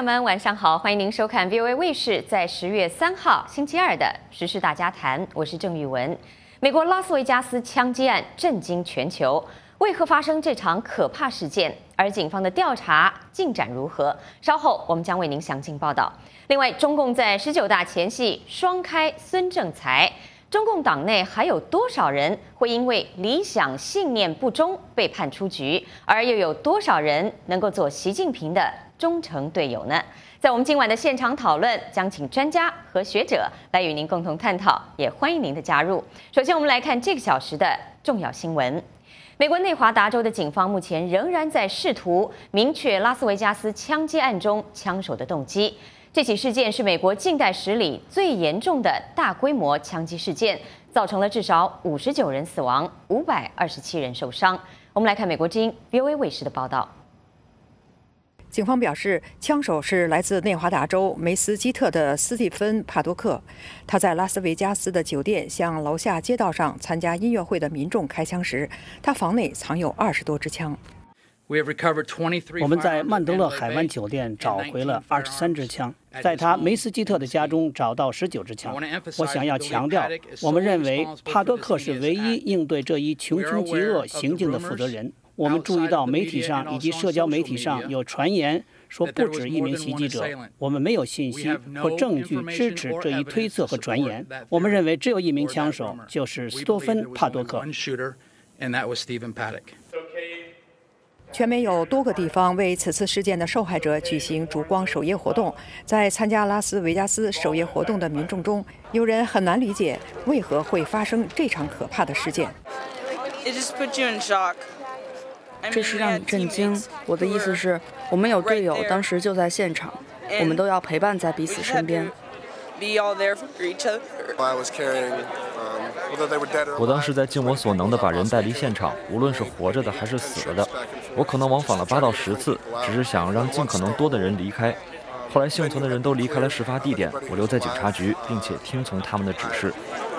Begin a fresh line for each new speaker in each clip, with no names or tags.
友们，晚上好！欢迎您收看 VOA 卫视在10月3号星期二的时事大家谈，我是郑玉文。美国拉斯维加斯枪击案震惊全球，为何发生这场可怕事件？而警方的调查进展如何？稍后我们将为您详尽报道。另外，中共在19大前夕双开孙政才，中共党内还有多少人会因为理想信念不忠被判出局？而又有多少人能够做习近平的忠诚队友呢？在我们今晚的现场讨论，将请专家和学者来与您共同探讨，也欢迎您的加入。首先，我们来看这个小时的重要新闻。美国内华达州的警方目前仍然在试图明确拉斯维加斯枪击案中枪手的动机。这起事件是美国近代史里最严重的大规模枪击事件，造成了至少59人死亡，527人受伤。我们来看美国之音 VOA 卫视的报道。
警方表示，枪手是来自内华达州梅斯基特的斯蒂芬·帕多克。他在拉斯维加斯的酒店向楼下街道上参加音乐会的民众开枪时，他房内藏有20多支枪。
我们在曼德勒海湾酒店找回了23支枪，在他梅斯基特的家中找到19支枪。我想要强调，我们认为帕多克是唯一应对这一穷凶极恶行径的负责人。我们注意到媒体上以及社交媒体上有传言说不止一名袭击者，我们没有信息或证据支持这一推测和传言。我们认为只有一名枪手，就是斯多芬·帕多克。
全美有多个地方为此次事件的受害者举行烛光守夜活动。在参加拉斯维加斯守夜活动的民众中，有人很难理解为何会发生这场可怕的事件。
这是让你震惊。我的意思是，我们有队友当时就在现场，我们都要陪伴在彼此身边。
我当时在尽我所能地把人带离现场，无论是活着的还是死了的。我可能往返了8到10次，只是想让尽可能多的人离开。后来幸存的人都离开了事发地点，我留在警察局，并且听从他们的指示。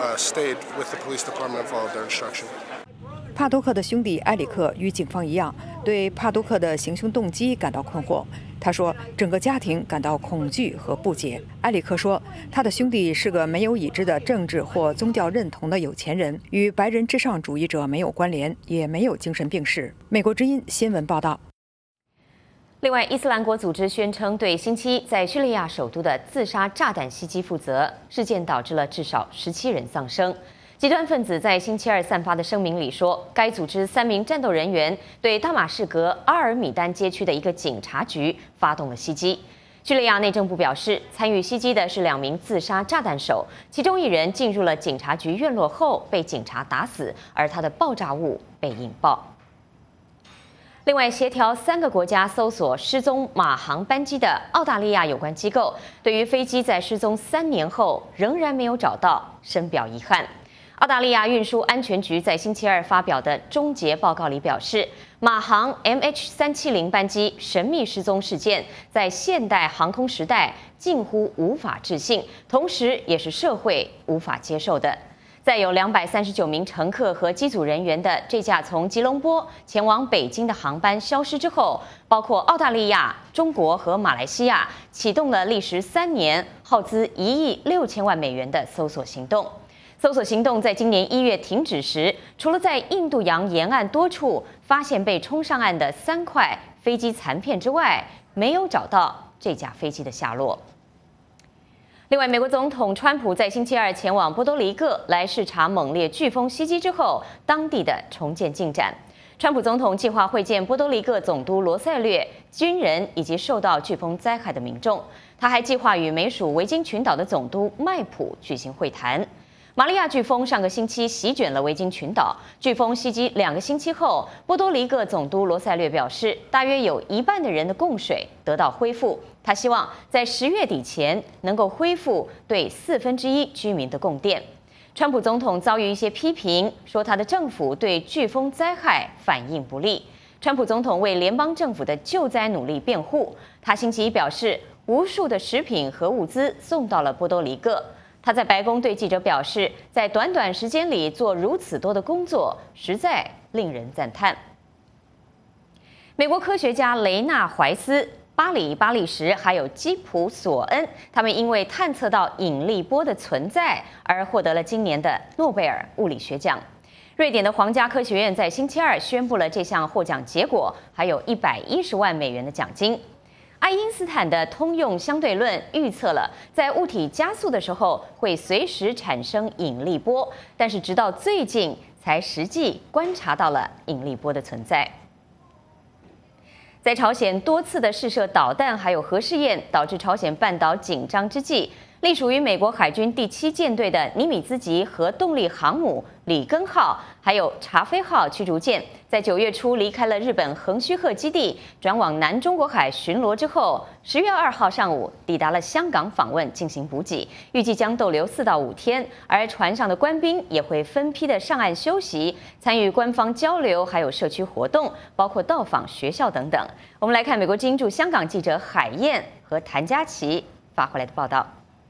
帕多克的兄弟埃里克与警方一样，对帕多克的行凶动机感到困惑。他说，整个家庭感到恐惧和不解。埃里克说，他的兄弟是个没有已知的政治或宗教认同的有钱人，与白人至上主义者没有关联，也没有精神病史。美国之音新闻报道。
另外，伊斯兰国组织宣称对星期一在叙利亚首都的自杀炸弹袭击负责，事件导致了至少17人丧生。极端分子在星期二散发的声明里说，该组织3名战斗人员对大马士革阿尔米丹街区的一个警察局发动了袭击。叙利亚内政部表示，参与袭击的是2名自杀炸弹手，其中1人进入了警察局院落后被警察打死，而他的爆炸物被引爆。另外，协调3个国家搜索失踪马航班机的澳大利亚有关机构，对于飞机在失踪3年后仍然没有找到，深表遗憾。澳大利亚运输安全局在星期二发表的终结报告里表示，马航 MH370 班机神秘失踪事件在现代航空时代近乎无法置信，同时也是社会无法接受的。在有239名乘客和机组人员的这架从吉隆坡前往北京的航班消失之后，包括澳大利亚、中国和马来西亚启动了历时3年、耗资1亿6千万美元的搜索行动。搜索行动在今年1月停止时，除了在印度洋沿岸多处发现被冲上岸的3块飞机残片之外，没有找到这架飞机的下落。另外，美国总统川普在星期二前往波多黎各来视察猛烈飓风袭击之后当地的重建进展。川普总统计划会见波多黎各总督罗塞略、军人以及受到飓风灾害的民众。他还计划与美属维京群岛的总督麦普举行会谈。玛利亚飓风上个星期席卷了维京群岛。飓风袭击2个星期后，波多黎各总督罗塞略表示，大约有1半的人的供水得到恢复。他希望在10月底前能够恢复对1/4居民的供电。川普总统遭遇一些批评，说他的政府对飓风灾害反应不力。川普总统为联邦政府的救灾努力辩护。他星期一表示，无数的食品和物资送到了波多黎各。他在白宫对记者表示，在短短时间里做如此多的工作，实在令人赞叹。美国科学家雷纳·怀斯巴里、巴利什还有基普索恩，他们因为探测到引力波的存在而获得了今年的诺贝尔物理学奖。瑞典的皇家科学院在星期二宣布了这项获奖结果，还有110万美元的奖金。爱因斯坦的通用相对论预测了，在物体加速的时候会随时产生引力波，但是直到最近才实际观察到了引力波的存在。在朝鲜多次的试射导弹还有核试验，导致朝鲜半岛紧张之际，隶属于美国海军第7舰队的尼米兹级核动力航母里根号还有查菲号驱逐舰，在9月初离开了日本横须贺基地，转往南中国海巡逻之后，10月2号上午抵达了香港访问进行补给，预计将逗留4到5天。而船上的官兵也会分批的上岸休息，参与官方交流还有社区活动，包括到访学校等等。我们来看美国之音驻香港记者海燕和谭佳琪发回来的报道。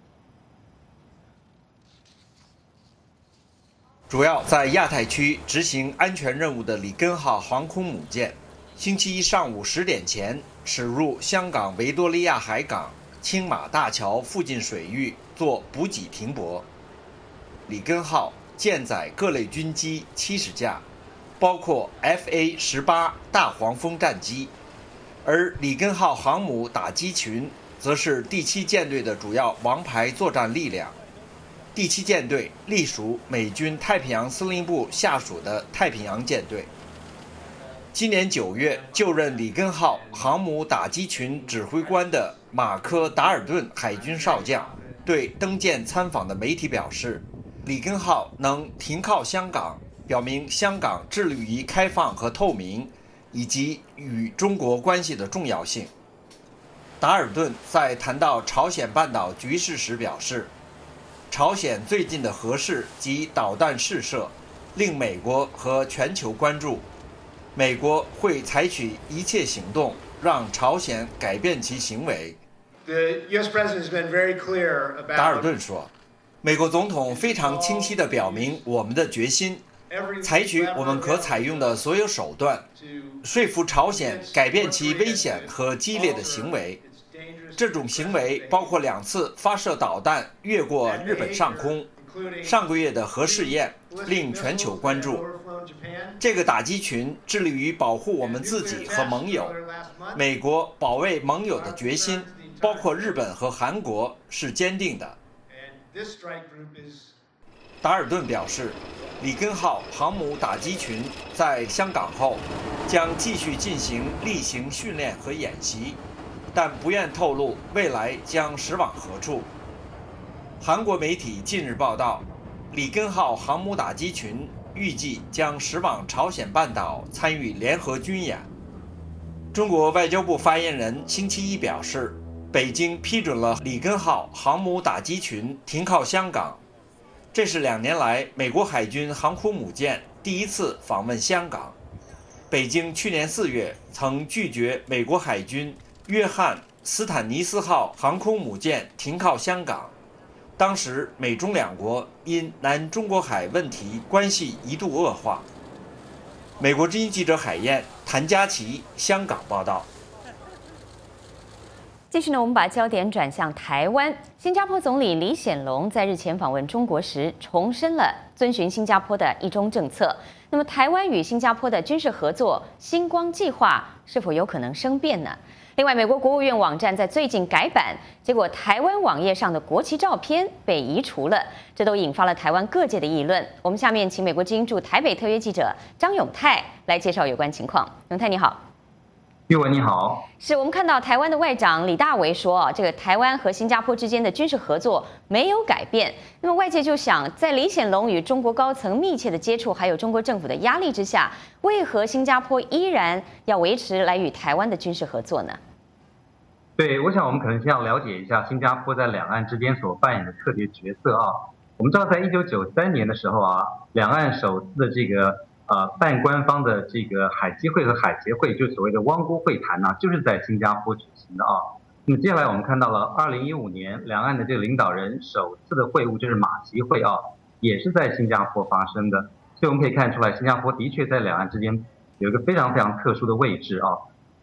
主要在亚太区执行安全任务的里根号航空母舰，星期一上午10点前驶入香港维多利亚海港青马大桥附近水域做补给停泊。里根号舰载各类军机70架，包括 FA-18大黄蜂战机，而里根号航母打击群则是第7舰队的主要王牌作战力量。第7舰队隶属美军太平洋司令部下属的太平洋舰队。今年9月就任里根号航母打击群指挥官的马科·达尔顿海军少将对登舰参访的媒体表示，里根号能停靠香港，表明香港致力于开放和透明，以及与中国关系的重要性。达尔顿在谈到朝鲜半岛局势时表示，朝鲜最近的核试及导弹试射令美国和全球关注，美国会采取一切行动让朝鲜改变其行为。达尔顿说，美国总统非常清晰地表明我们的决心，采取我们可采用的所有手段，说服朝鲜改变其危险和激烈的行为。这种行为包括2次发射导弹越过日本上空，上个月的核试验令全球关注。这个打击群致力于保护我们自己和盟友，美国保卫盟友的决心，包括日本和韩国，是坚定的。达尔顿表示，里根号航母打击群在香港后将继续进行例行训练和演习，但不愿透露未来将驶往何处。韩国媒体近日报道，里根号航母打击群预计将驶往朝鲜半岛参与联合军演。中国外交部发言人星期一表示，北京批准了里根号航母打击群停靠香港，这是2年来美国海军航空母舰第一次访问香港。北京去年4月曾拒绝美国海军约翰·斯坦尼斯号航空母舰停靠香港，当时美中2国因南中国海问题关系一度恶化。美国之音记者海燕、谭佳琪香港报道。
继续呢，我们把焦点转向台湾。新加坡总理李显龙在日前访问中国时，重申了遵循新加坡的一中政策。那么，台湾与新加坡的军事合作“星光计划”是否有可能生变呢？另外，美国国务院网站在最近改版，结果台湾网页上的国旗照片被移除了，这都引发了台湾各界的议论。我们下面请美国之音驻台北特约记者张永泰来介绍有关情况。永泰你好。
玉文你好，
是我们看到台湾的外长李大为说，这个台湾和新加坡之间的军事合作没有改变。那么外界就想，在李显龙与中国高层密切的接触，还有中国政府的压力之下，为何新加坡依然要维持来与台湾的军事合作呢？
对，我想我们可能先要了解一下新加坡在两岸之间所扮演的特别角色啊。我们知道，在1993年的时候啊，两岸首次的这个半官方的这个海基会和海协会，就所谓的汪辜会谈呢，就是在新加坡举行的啊。那么接下来我们看到了2015年两岸的这个领导人首次的会晤，就是马习会啊，也是在新加坡发生的。所以我们可以看出来，新加坡的确在两岸之间有一个非常非常特殊的位置啊。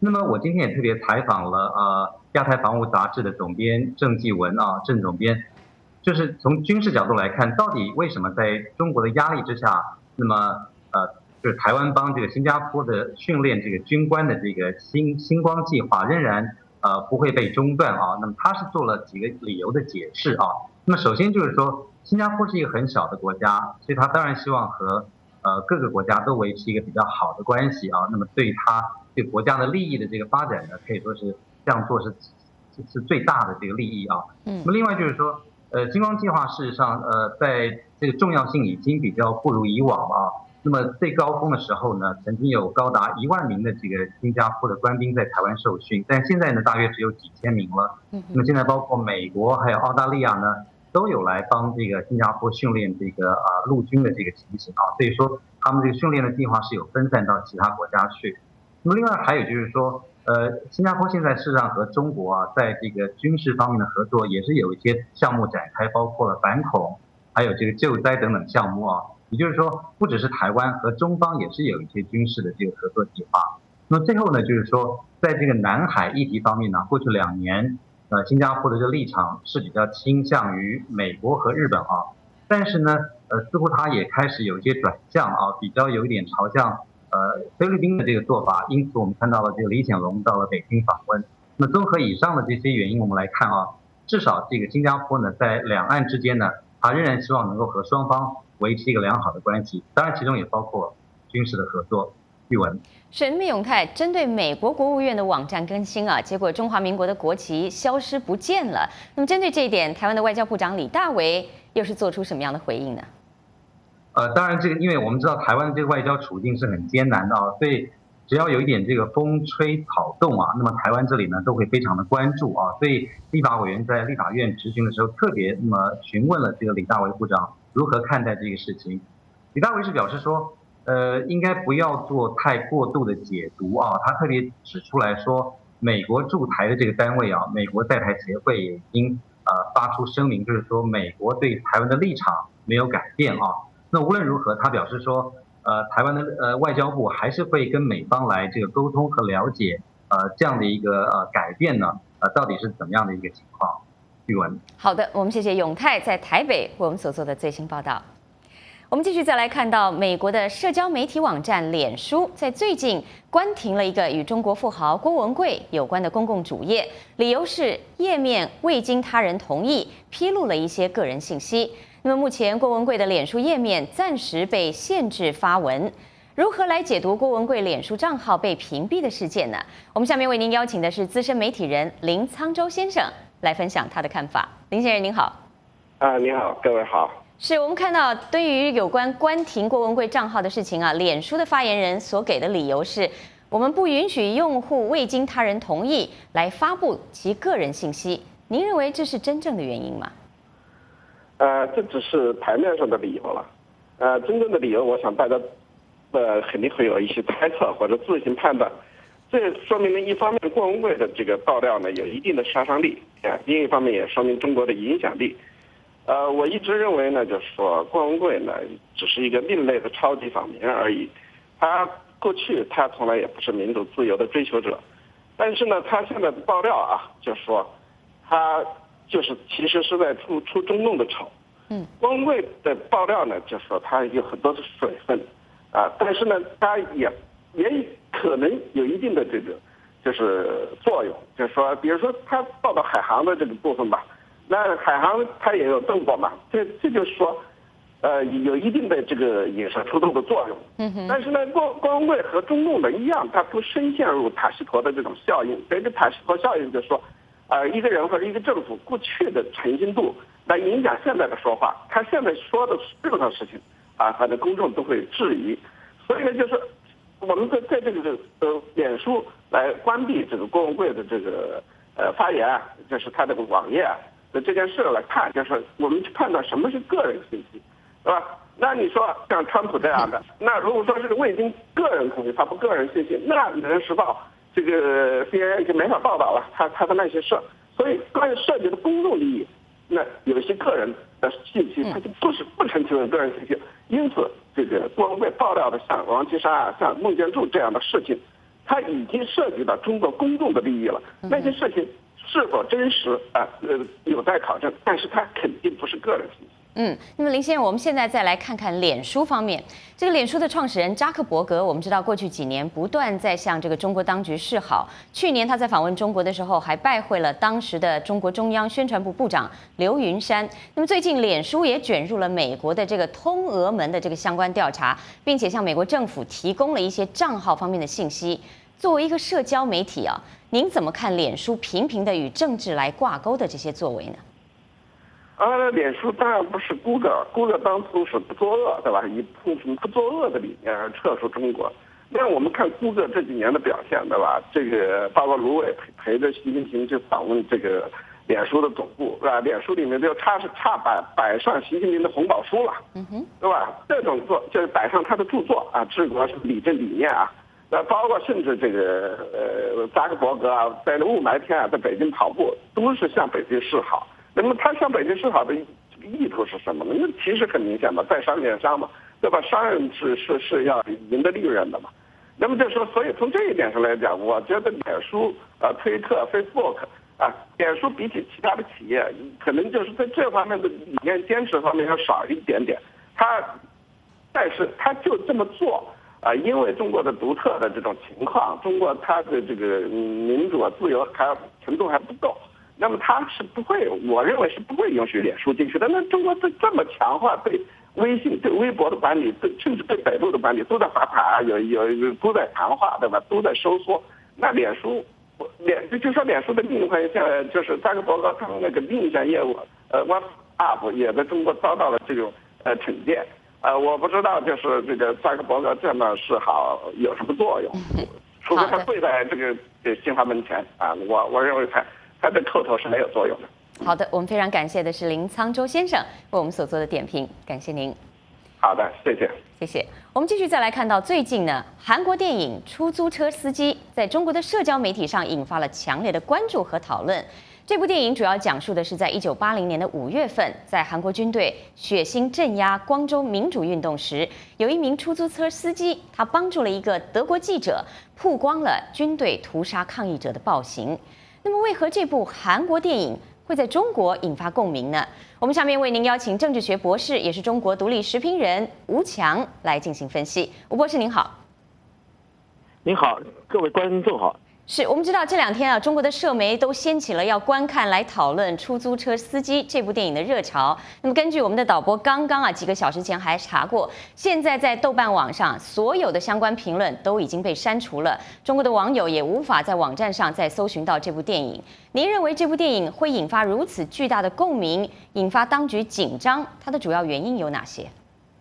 那么我今天也特别采访了亚太防务杂志的总编郑继文郑总编，就是从军事角度来看，到底为什么在中国的压力之下，那么就是台湾帮这个新加坡的训练这个军官的这个星光计划仍然不会被中断那么他是做了几个理由的解释那么首先就是说，新加坡是一个很小的国家，所以他当然希望和各个国家都维持一个比较好的关系那么对他对国家的利益的这个发展呢，可以说是这样做是最大的这个利益那么另外就是说，星光计划事实上在这个重要性已经比较不如以往那么最高峰的时候呢，曾经有高达1万名的这个新加坡的官兵在台湾受训，但现在呢大约只有几千名了。那么现在包括美国还有澳大利亚呢，都有来帮这个新加坡训练这个陆军的这个情形所以说他们这个训练的计划是有分散到其他国家去。那么另外还有就是说，新加坡现在事实上和中国在这个军事方面的合作也是有一些项目展开，包括了反恐，还有这个救灾等等项目也就是说，不只是台湾和中方也是有一些军事的这个合作计划。那么最后呢，就是说，在这个南海议题方面呢，过去2年，新加坡的这个立场是比较倾向于美国和日本但是呢，似乎它也开始有一些转向比较有一点朝向菲律宾的这个做法。因此我们看到了这个李显龙到了北京访问。那么综合以上的这些原因，我们来看至少这个新加坡呢，在两岸之间呢，它仍然希望能够和双方维持一个良好的关系，当然其中也包括军事的合作。玉文
沈密永泰针对美国国务院的网站更新结果中华民国的国旗消失不见了。那么针对这一点，台湾的外交部长李大为又是做出什么样的回应呢？
当然这个因为我们知道台湾的这个外交处境是很艰难的所以只要有一点这个风吹草动那么台湾这里呢都会非常的关注所以立法委员在立法院质询的时候特别那么询问了这个李大为部长如何看待这个事情。李大为是表示说应该不要做太过度的解读他特别指出来说，美国驻台的这个单位美国在台协会也已经发出声明，就是说美国对台湾的立场没有改变那无论如何，他表示说台湾的外交部还是会跟美方来这个沟通和了解这样的一个改变呢到底是怎么样的一个情况。玉文，
好的，我们谢谢永泰在台北为我们所做的最新报道。我们继续再来看到美国的社交媒体网站脸书在最近关停了一个与中国富豪郭文贵有关的公共主页，理由是页面未经他人同意披露了一些个人信息。那么目前郭文贵的脸书页面暂时被限制发文，如何来解读郭文贵脸书账号被屏蔽的事件呢？我们下面为您邀请的是资深媒体人林沧州先生来分享他的看法。林先生您好。
你好，各位好。
是我们看到对于有关关停郭文贵账号的事情脸书的发言人所给的理由是，我们不允许用户未经他人同意来发布其个人信息。您认为这是真正的原因吗？
这只是台面上的理由了。真正的理由，我想大家肯定会有一些猜测或者自行判断。这说明了一方面郭文贵的这个爆料呢有一定的杀伤力另一方面也说明中国的影响力。我一直认为呢，就是说郭文贵呢只是一个另类的超级访民而已。他过去他从来也不是民主自由的追求者，但是呢，他现在的爆料就是说他就是其实是在出中共的丑。郭文贵的爆料呢，就是说他有很多的水分但是呢，他也可能有一定的这个就是作用，就是说，比如说他报道海航的这个部分吧。那海航它也有动作嘛，这就是说，有一定的这个引蛇出洞的作用。但是呢，郭文贵和中共的一样，他不深陷入塔西佗的这种效应。所以这塔西佗效应就是说，一个人或者一个政府过去的诚信度来影响现在的说话，他现在说的任何事情反正公众都会质疑。所以呢，就是我们在这个脸书来关闭这个郭文贵的这个发言就是他这个网页这件事来看，就是我们去判断什么是个人信息，对吧？那你说像川普这样的，那如果说是未经个人同意发布个人信息，那《人时报》这个 CNN 就没法报道了他的那些事。所以关于涉及的公众利益，那有一些个人的信息，它就不成其为个人信息。因此，这个郭文贵爆料的像王岐山像孟建柱这样的事情， 它已经涉及到中国公众的利益了。那些事情是否真实有待考证，但是它肯定不是个人信息。
那么林先生，我们现在再来看看脸书方面。这个脸书的创始人扎克伯格，我们知道过去几年不断在向这个中国当局示好。去年他在访问中国的时候，还拜会了当时的中国中央宣传部部长刘云山。那么最近，脸书也卷入了美国的这个通俄门的这个相关调查，并且向美国政府提供了一些账号方面的信息。作为一个社交媒体啊，您怎么看脸书频频的与政治来挂钩的这些作为呢？
脸书当然不是 Google 当初是不作恶，对吧？以不作恶的理念而撤出中国。那我们看 Google 这几年的表现，对吧？这个包括卢伟陪着习近平去访问这个脸书的总部，是吧？脸书里面就差摆上习近平的红宝书了，对吧？这种就是摆上他的著作啊，治国是理政理念啊。包括甚至这个扎克伯格啊，在雾霾天啊，在北京跑步，都是向北京示好。那么他向北京示好的意图是什么呢？那其实很明显嘛，在商言商嘛，对吧？商人是要赢得利润的嘛。那么就说，所以从这一点上来讲，我觉得脸书推特 Facebook 脸书比起其他的企业，可能就是在这方面的理念坚持方面要少一点点。但是他就这么做因为中国的独特的这种情况，中国它的这个民主自由程度还不够。那么他是不会，我认为是不会允许脸书进去的。那中国这么强化对微信、对微博的管理，甚至对百度的管理，都在发牌，都在强化，对吧？都在收缩。那脸书，就说脸书的另一块像就是扎克伯格他们那个另一项业务，WhatsApp 也在中国遭到了这种惩戒。我不知道就是这个扎克伯格这么示好有什么作用，除非他跪在这个新华门前我认为他的口头是没有作用的。
好的，我们非常感谢的是林沧州先生为我们所做的点评，感谢您。
好的，谢谢。
谢谢。我们继续再来看到最近呢，韩国电影《出租车司机》在中国的社交媒体上引发了强烈的关注和讨论。这部电影主要讲述的是在1980年的5月份，在韩国军队血腥镇压光州民主运动时，有一名出租车司机，他帮助了一个德国记者曝光了军队屠杀抗议者的暴行。那么，为何这部韩国电影会在中国引发共鸣呢？我们下面为您邀请政治学博士，也是中国独立时评人吴强来进行分析。吴博士您好。
您好，各位观众好。
是我们知道这两天啊，中国的社媒都掀起了要观看、来讨论《出租车司机》这部电影的热潮。那么，根据我们的导播刚刚几个小时前还查过，现在在豆瓣网上所有的相关评论都已经被删除了，中国的网友也无法在网站上再搜寻到这部电影。您认为这部电影会引发如此巨大的共鸣，引发当局紧张，它的主要原因有哪些？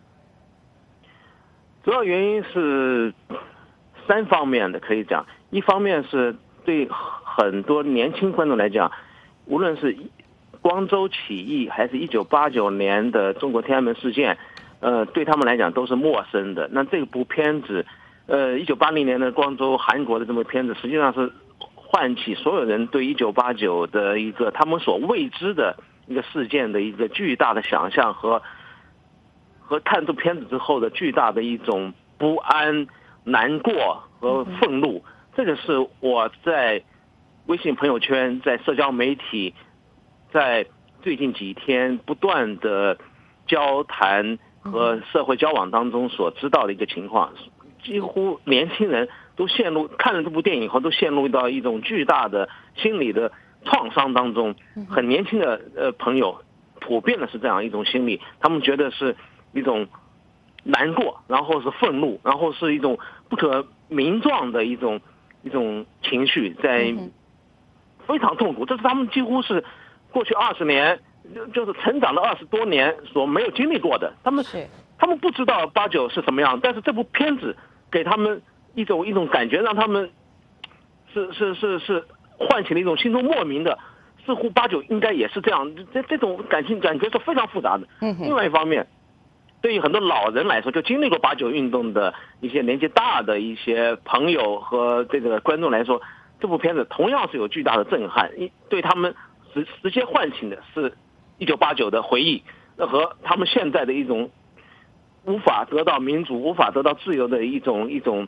主要原因是3方面的，可以讲。一方面是对很多年轻观众来讲，无论是光州起义还是1989年的中国天安门事件，对他们来讲都是陌生的。那这部片子，1980年的光州韩国的这部片子，实际上是唤起所有人对1989的一个他们所未知的一个事件的一个巨大的想象和看这片子之后的巨大的一种不安、难过和愤怒。这个是我在微信朋友圈、在社交媒体、在最近几天不断的交谈和社会交往当中所知道的一个情况。几乎年轻人都看了这部电影后，都陷入到一种巨大的心理的创伤当中。很年轻的朋友普遍的是这样一种心理，他们觉得是一种难过，然后是愤怒，然后是一种不可名状的一种情绪，在非常痛苦。这是他们几乎是过去20年，就是成长了20多年所没有经历过的。他们不知道89是什么样，但是这部片子给他们一种感觉，让他们是唤起了一种心中莫名的，似乎89应该也是这样。这种感觉是非常复杂的。另外一方面，对于很多老人来说，就经历过89运动的一些年纪大的一些朋友和这个观众来说，这部片子同样是有巨大的震撼，对他们直接唤醒的是1989的回忆，和他们现在的一种无法得到民主、无法得到自由的一种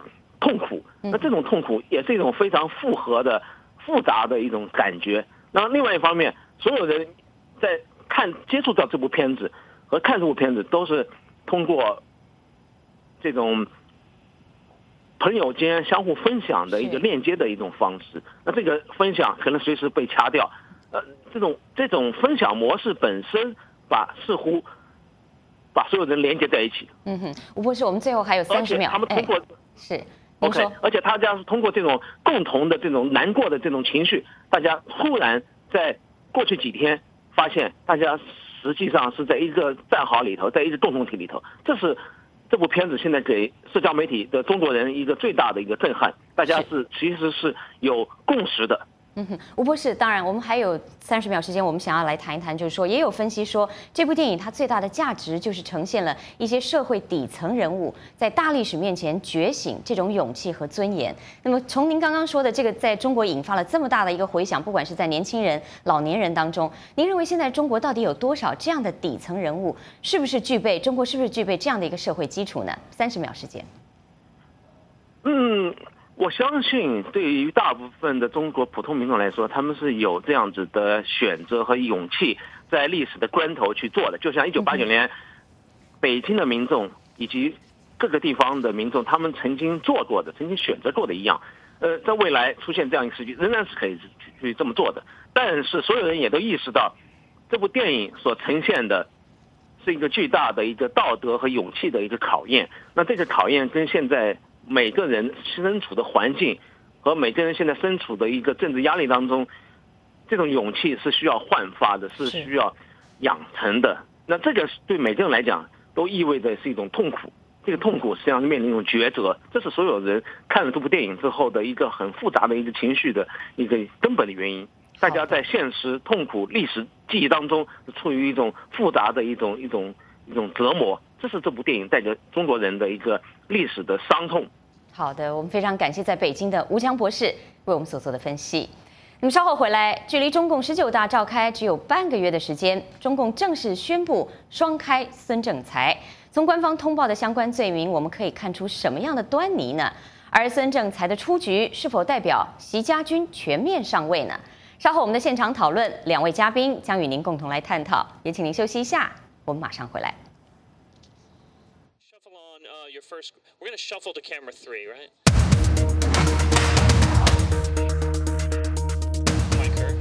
痛苦。那这种痛苦也是一种非常复杂的一种感觉。那另外一方面，所有人在接触到这部片子和看这部片子，都是通过这种朋友间相互分享的一个链接的一种方式。那这个分享可能随时被掐掉。这种分享模式本身似乎把所有人连接在一起。
吴博士，我们最后还有30秒。
他们通过
是。
OK， 而且大家是通过这种共同的这种难过的这种情绪，大家突然在过去几天发现，大家实际上是在一个战壕里头，在一个共同体里头。这是这部片子现在给社交媒体的中国人一个最大的一个震撼，大家其实是有共识的。
吴博士，当然我们还有30秒时间，我们想要来谈一谈，就是说也有分析说，这部电影它最大的价值就是呈现了一些社会底层人物在大历史面前觉醒这种勇气和尊严。那么从您刚刚说的这个在中国引发了这么大的一个回响，不管是在年轻人、老年人当中，您认为现在中国到底有多少这样的底层人物？中国是不是具备这样的一个社会基础呢？30秒时间。
我相信对于大部分的中国普通民众来说，他们是有这样子的选择和勇气，在历史的关头去做的。就像1989年北京的民众以及各个地方的民众，他们曾经做过的、曾经选择过的一样。在未来出现这样一个时机，仍然是可以去这么做的。但是所有人也都意识到，这部电影所呈现的是一个巨大的一个道德和勇气的一个考验。那这个考验跟现在每个人身处的环境和每个人现在身处的一个政治压力当中，这种勇气是需要焕发的，是需要养成的。那这个对每个人来讲都意味着是一种痛苦，这个痛苦实际上是面临一种抉择。这是所有人看了这部电影之后的一个很复杂的一个情绪的一个根本的原因。大家在现实、痛苦、历史记忆当中处于一种复杂的一种折磨。这是这部电影带给中国人的一个历史的伤痛。
好的，我们非常感谢在北京的吴强博士为我们所做的分析。那么稍后回来，距离中共19大召开只有半个月的时间，中共正式宣布双开孙政才。从官方通报的相关罪名，我们可以看出什么样的端倪呢？而孙政才的出局是否代表习家军全面上位呢？稍后我们的现场讨论，2位嘉宾将与您共同来探讨。也请您休息一下，我们马上回来。
We're going to shuffle to camera 3, right? Camera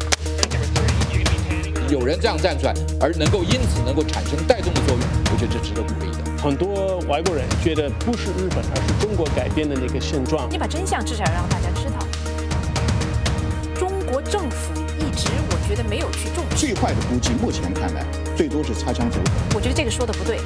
3, 有人这样站出来，而能够因此能够产生带动的作用，我觉得这值得鼓励的。
很多外国人觉得不是日本，而是中国改变的那个现状。
你把真相至少要让大家知道。中国政府一直，我觉得没有去重视。
最坏的估计，目前看来，最多是擦枪走火。
我觉得这个说的不对。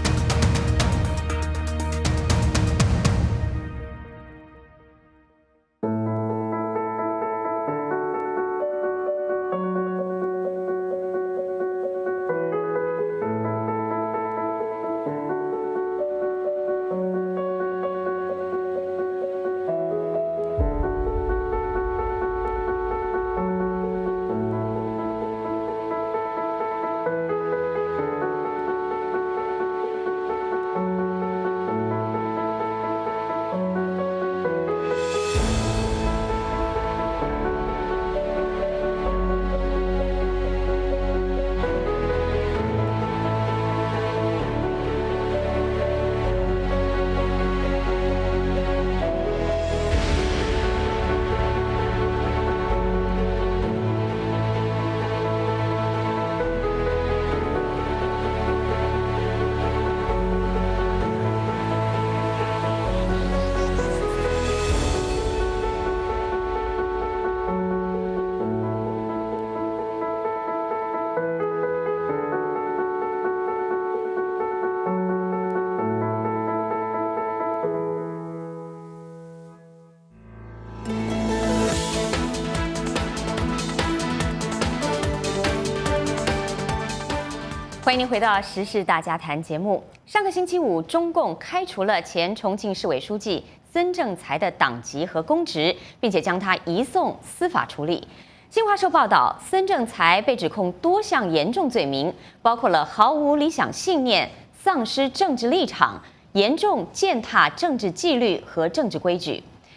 欢迎您回到《时事大家谈》节目。上个星期五，中共开除了前重庆市委书记孙政才的党籍和公职，并且将他移送司法处理。新华社报道，孙政才被指控多项严重罪名，包括了毫无理想信念、丧失政治立场、严重践踏政治纪律和政治规矩。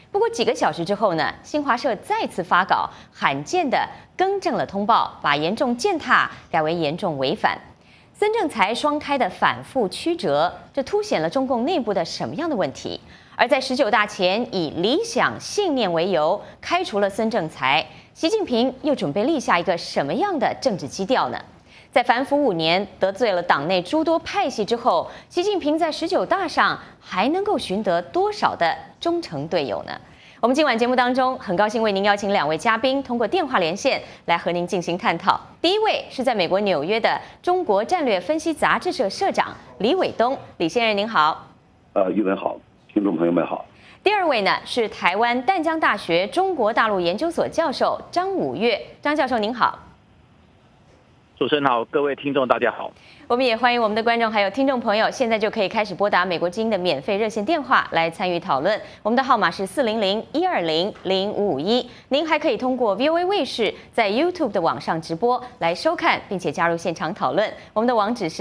不过几个小时之后呢，新华社再次发稿，罕见的更正了通报，把严重践踏改为严重违反。孙政才双开的反复曲折，这凸显了中共内部的什么样的问题？而在19大前，以理想信念为由开除了孙政才，习近平又准备立下一个什么样的政治基调呢？在反腐5年，得罪了党内诸多派系之后，习近平在19大上还能够寻得多少的忠诚队友呢？我们今晚节目当中，很高兴为您邀请2位嘉宾通过电话连线来和您进行探讨。第一位是在美国纽约的中国战略分析杂志社社长李伟东，李先生您好。
玉文好，听众朋友们好。
第二位呢是台湾淡江大学中国大陆研究所教授张武岳，张教授您好。
主持人好，各位听众大家好。
我们也欢迎我们的观众还有听众朋友，现在就可以开始拨打美国之音的免费热线电话来参与讨论。我们的号码是400-120-0551。您还可以通过 VOA 卫视在 YouTube 的网上直播来收看，并且加入现场讨论。我们的网址是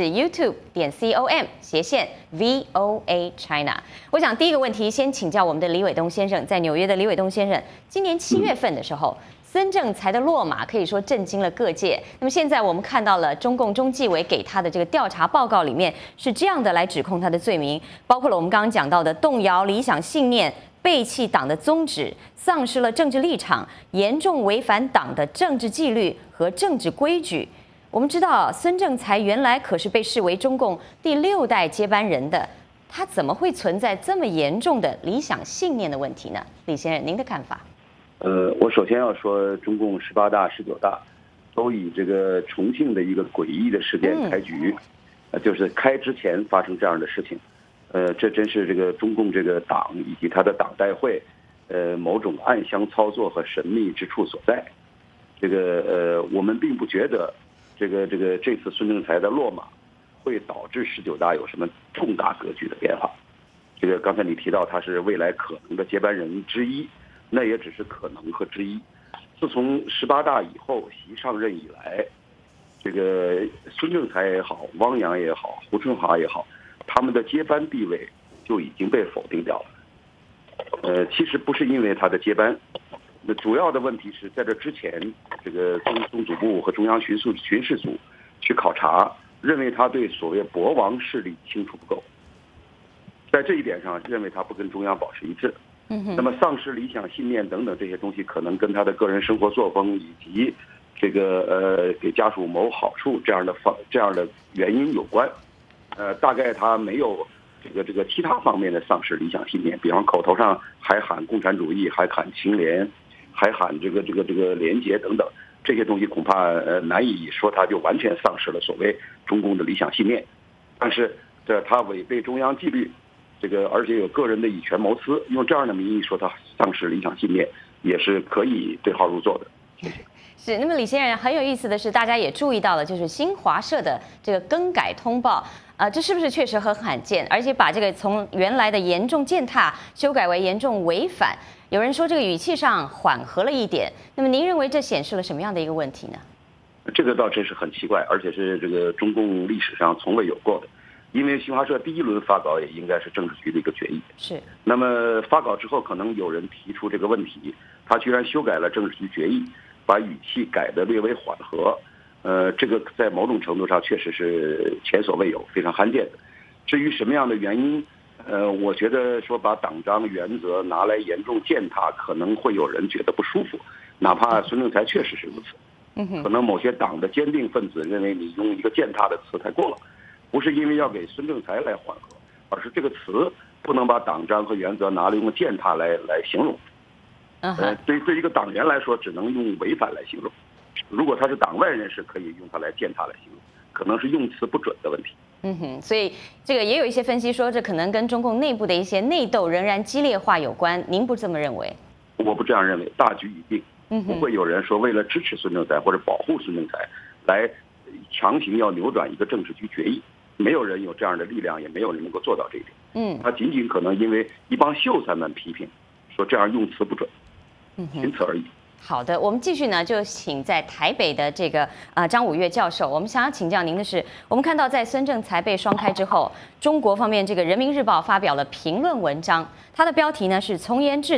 youtube.com/VOA China。我想第一个问题先请教我们的李伟东先生，在纽约的李伟东先生，今年7月份的时候。孙政才的落马可以说震惊了各界。那么现在我们看到了中共中纪委给他的这个调查报告里面是这样的来指控他的罪名，包括了我们刚刚讲到的动摇理想信念、背弃党的宗旨、丧失了政治立场、严重违反党的政治纪律和政治规矩。我们知道孙政才原来可是被视为中共第6代接班人的，他怎么会存在这么严重的理想信念的问题呢？李先生，您的看法？
我首先要说，中共18大、19大都以这个重庆的一个诡异的事件开局，就是开之前发生这样的事情，这真是这个中共这个党以及他的党代会，某种暗箱操作和神秘之处所在。这个我们并不觉得这次孙政才的落马会导致19大有什么重大格局的变化。这个刚才你提到他是未来可能的接班人之一。那也只是可能和之一。自从18大以后，习上任以来，这个孙政才也好，汪洋也好，胡春华也好，他们的接班地位就已经被否定掉了。其实不是因为他的接班，那主要的问题是在这之前，这个中组部和中央巡视组去考察，认为他对所谓博王势力清楚不够，在这一点上认为他不跟中央保持一致。那么丧失理想信念等等这些东西，可能跟他的个人生活作风以及这个给家属谋好处这样的原因有关。大概他没有这个其他方面的丧失理想信念，比方口头上还喊共产主义，还喊清廉，还喊这个廉洁等等这些东西，恐怕难以说他就完全丧失了所谓中共的理想信念。但是他违背中央纪律。而且有个人的以权谋私，用这样的名义说他丧失理想信念，也是可以对号入座的。谢谢。
是，那么李先生很有意思的是，大家也注意到了，就是新华社的这个更改通报，这是不是确实很罕见？而且把这个从原来的严重践踏修改为严重违反，有人说这个语气上缓和了一点。那么您认为这显示了什么样的一个问题呢？
这个倒真是很奇怪，而且是这个中共历史上从未有过的。因为新华社第1轮发稿也应该是政治局的一个决议，
是。
那么发稿之后，可能有人提出这个问题，他居然修改了政治局决议，把语气改得略微缓和，这个在某种程度上确实是前所未有，非常罕见的。至于什么样的原因，我觉得说把党章原则拿来严重践踏，可能会有人觉得不舒服，哪怕孙政才确实是如此，可能某些党的坚定分子认为你用一个践踏的词太过了。不是因为要给孙政才来缓和，而是这个词不能把党章和原则拿来用践踏来形容。对一个党员来说，只能用违反来形容。如果他是党外人士，可以用它来践踏来形容，可能是用词不准的问题。
所以这个也有一些分析说，这可能跟中共内部的一些内斗仍然激烈化有关。您不这么认为？
我不这样认为，大局已定，不会有人说为了支持孙政才或者保护孙政才来强行要扭转一个政治局决议。没有人有这样的力量，也没有人能够做到这一点。他仅仅可能因为一帮秀才们批评，说这样用词不准，仅此而已。
好的，我们继续呢，就请在台北的这个张武岳教授，我们想要请教您的是，我们看到在孙政才被双开之后，中国方面这个《人民日报》发表了评论文章，它的标题呢是"从严治党，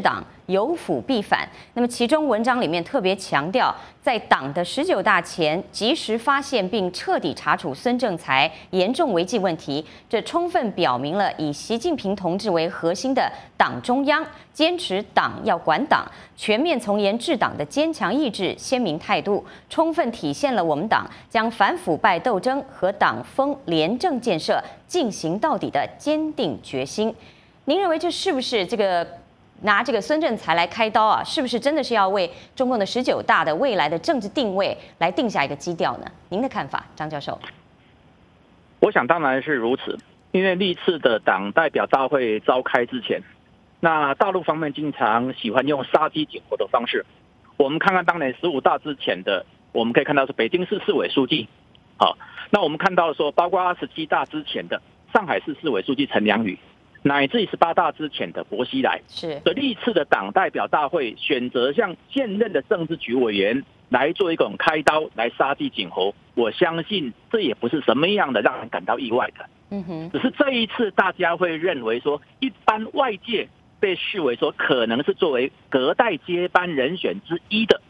有腐必反。那么其中文章里面特别强调，在党的19大前及时发现并彻底查处孙政才严重违纪问题，这充分表明了以习近平同志为核心的党中央坚持党要管党、全面从严治党的坚强意志、鲜明态度，充分体现了我们党将反腐败斗争和党风廉政建设进行到底的坚定决心。您认为这是不是拿这个孙政才来开刀啊？是不是真的是要为中共的19大的未来的政治定位来定下一个基调呢？您的看法，张教授？
我想当然是如此，因为历次的党代表大会召开之前，那大陆方面经常喜欢用杀鸡儆猴的方式。我们看看当年15大之前的，我们可以看到是北京市市委书记，好，那我们看到说，包括27大之前的上海市市委书记陈良宇，乃至于18大之前的薄熙来，
是
这历次的党代表大会选择向现任的政治局委员来做一种开刀，来杀鸡儆猴，我相信这也不是什么样的让人感到意外的。只是这一次大家会认为说，一般外界被视为说可能是作为隔代接班人选之一的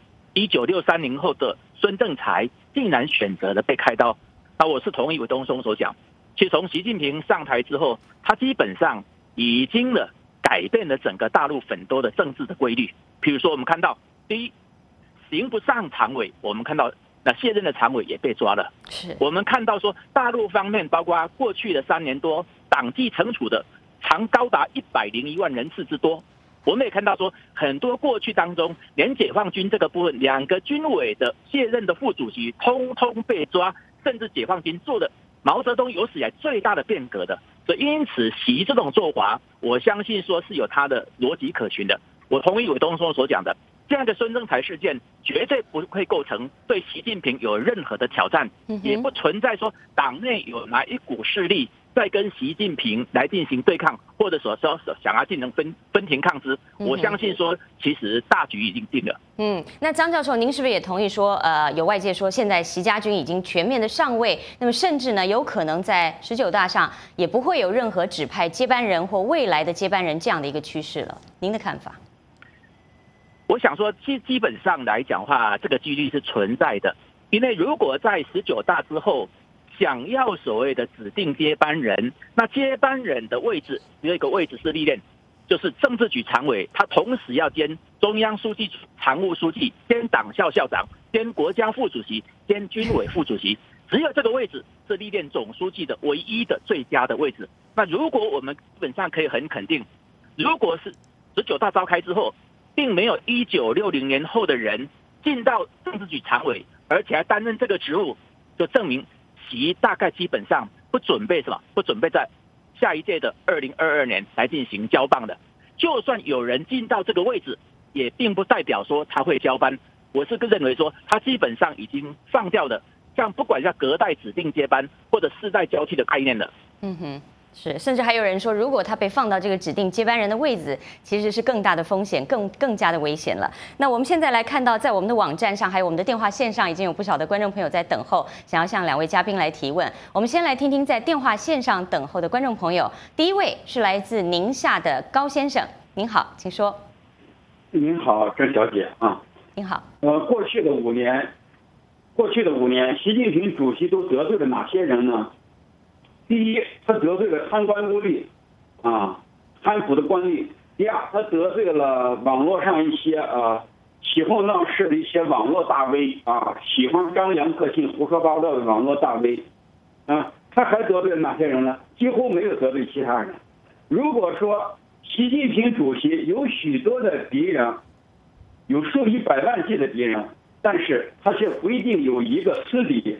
1963后的孙政才，竟然选择了被开刀。那我是同意韦东松所讲，其实从习近平上台之后，他基本上已经改变了整个大陆很多的政治的规律。比如说我们看到，第一，刑不上常委，我们看到那卸任的常委也被抓了。我们看到说大陆方面包括过去的3年多党纪惩处的常高达101万人次之多。我们也看到说，很多过去当中，连解放军这个部分2个军委的卸任的副主席通通被抓，甚至解放军做的毛泽东有史以来最大的变革的。所以因此习这种做法，我相信说是有他的逻辑可循的。我同意韦东松所讲的，这样的孙政才事件绝对不会构成对习近平有任何的挑战，也不存在说党内有哪一股势力在跟习近平来进行对抗，或者说想要进行分庭抗之。我相信说，其实大局已经定了。
那张教授，您是不是也同意说，有外界说现在习家军已经全面的上位，那么甚至呢，有可能在19大上也不会有任何指派接班人或未来的接班人这样的一个趋势了？您的看法？
我想说，基本上来讲的话，这个几率是存在的，因为如果在19大之后想要所谓的指定接班人，那接班人的位置有一个位置是历练，就是政治局常委，他同时要兼中央书记、常务书记、兼党校校长、兼国家副主席、兼军委副主席，只有这个位置是历练总书记的唯一的最佳的位置。那如果我们基本上可以很肯定，如果是19大召开之后，并没有1960年后的人进到政治局常委，而且还担任这个职务，就证明习大概基本上不准备在下一届的2022年来进行交棒的。就算有人进到这个位置，也并不代表说他会交班。我是认为说，他基本上已经放掉了像不管叫隔代指定接班或者世代交替的概念了。
是，甚至还有人说，如果他被放到这个指定接班人的位置，其实是更大的风险，更加的危险了。那我们现在来看到，在我们的网站上，还有我们的电话线上，已经有不少的观众朋友在等候，想要向2位嘉宾来提问。我们先来听听在电话线上等候的观众朋友。第一位是来自宁夏的高先生，您好，请说。
您好，郑小姐啊。
您好。
过去的5年，习近平主席都得罪了哪些人呢？第一，他得罪了贪官污吏，贪腐的官吏；第二，他得罪了网络上一些起哄闹事的一些网络大 V 喜欢张扬个性、胡说八道的网络大 V，他还得罪了哪些人呢？几乎没有得罪其他人。如果说习近平主席有许多的敌人，有数以百万计的敌人，但是他却不一定有一个私敌，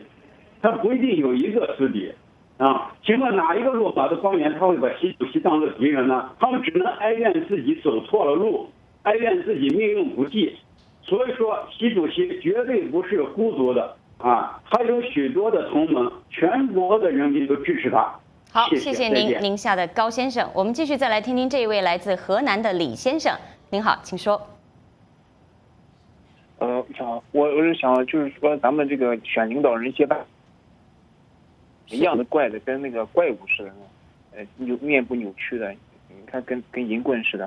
请问哪一个落马的官员他会把习主席当作敌人呢？他们只能哀怨自己走错了路，哀怨自己命运不济。所以说，习主席绝对不是孤独的还有许多的同盟，全国的人民都支持他。
好，谢谢您，宁夏的高先生。我们继续再来听听这一位来自河南的李先生。您好，请说。
我是想就是说，咱们这个选领导人接班一样的怪的，跟那个怪物似的，面部扭曲的，你看跟银棍似的。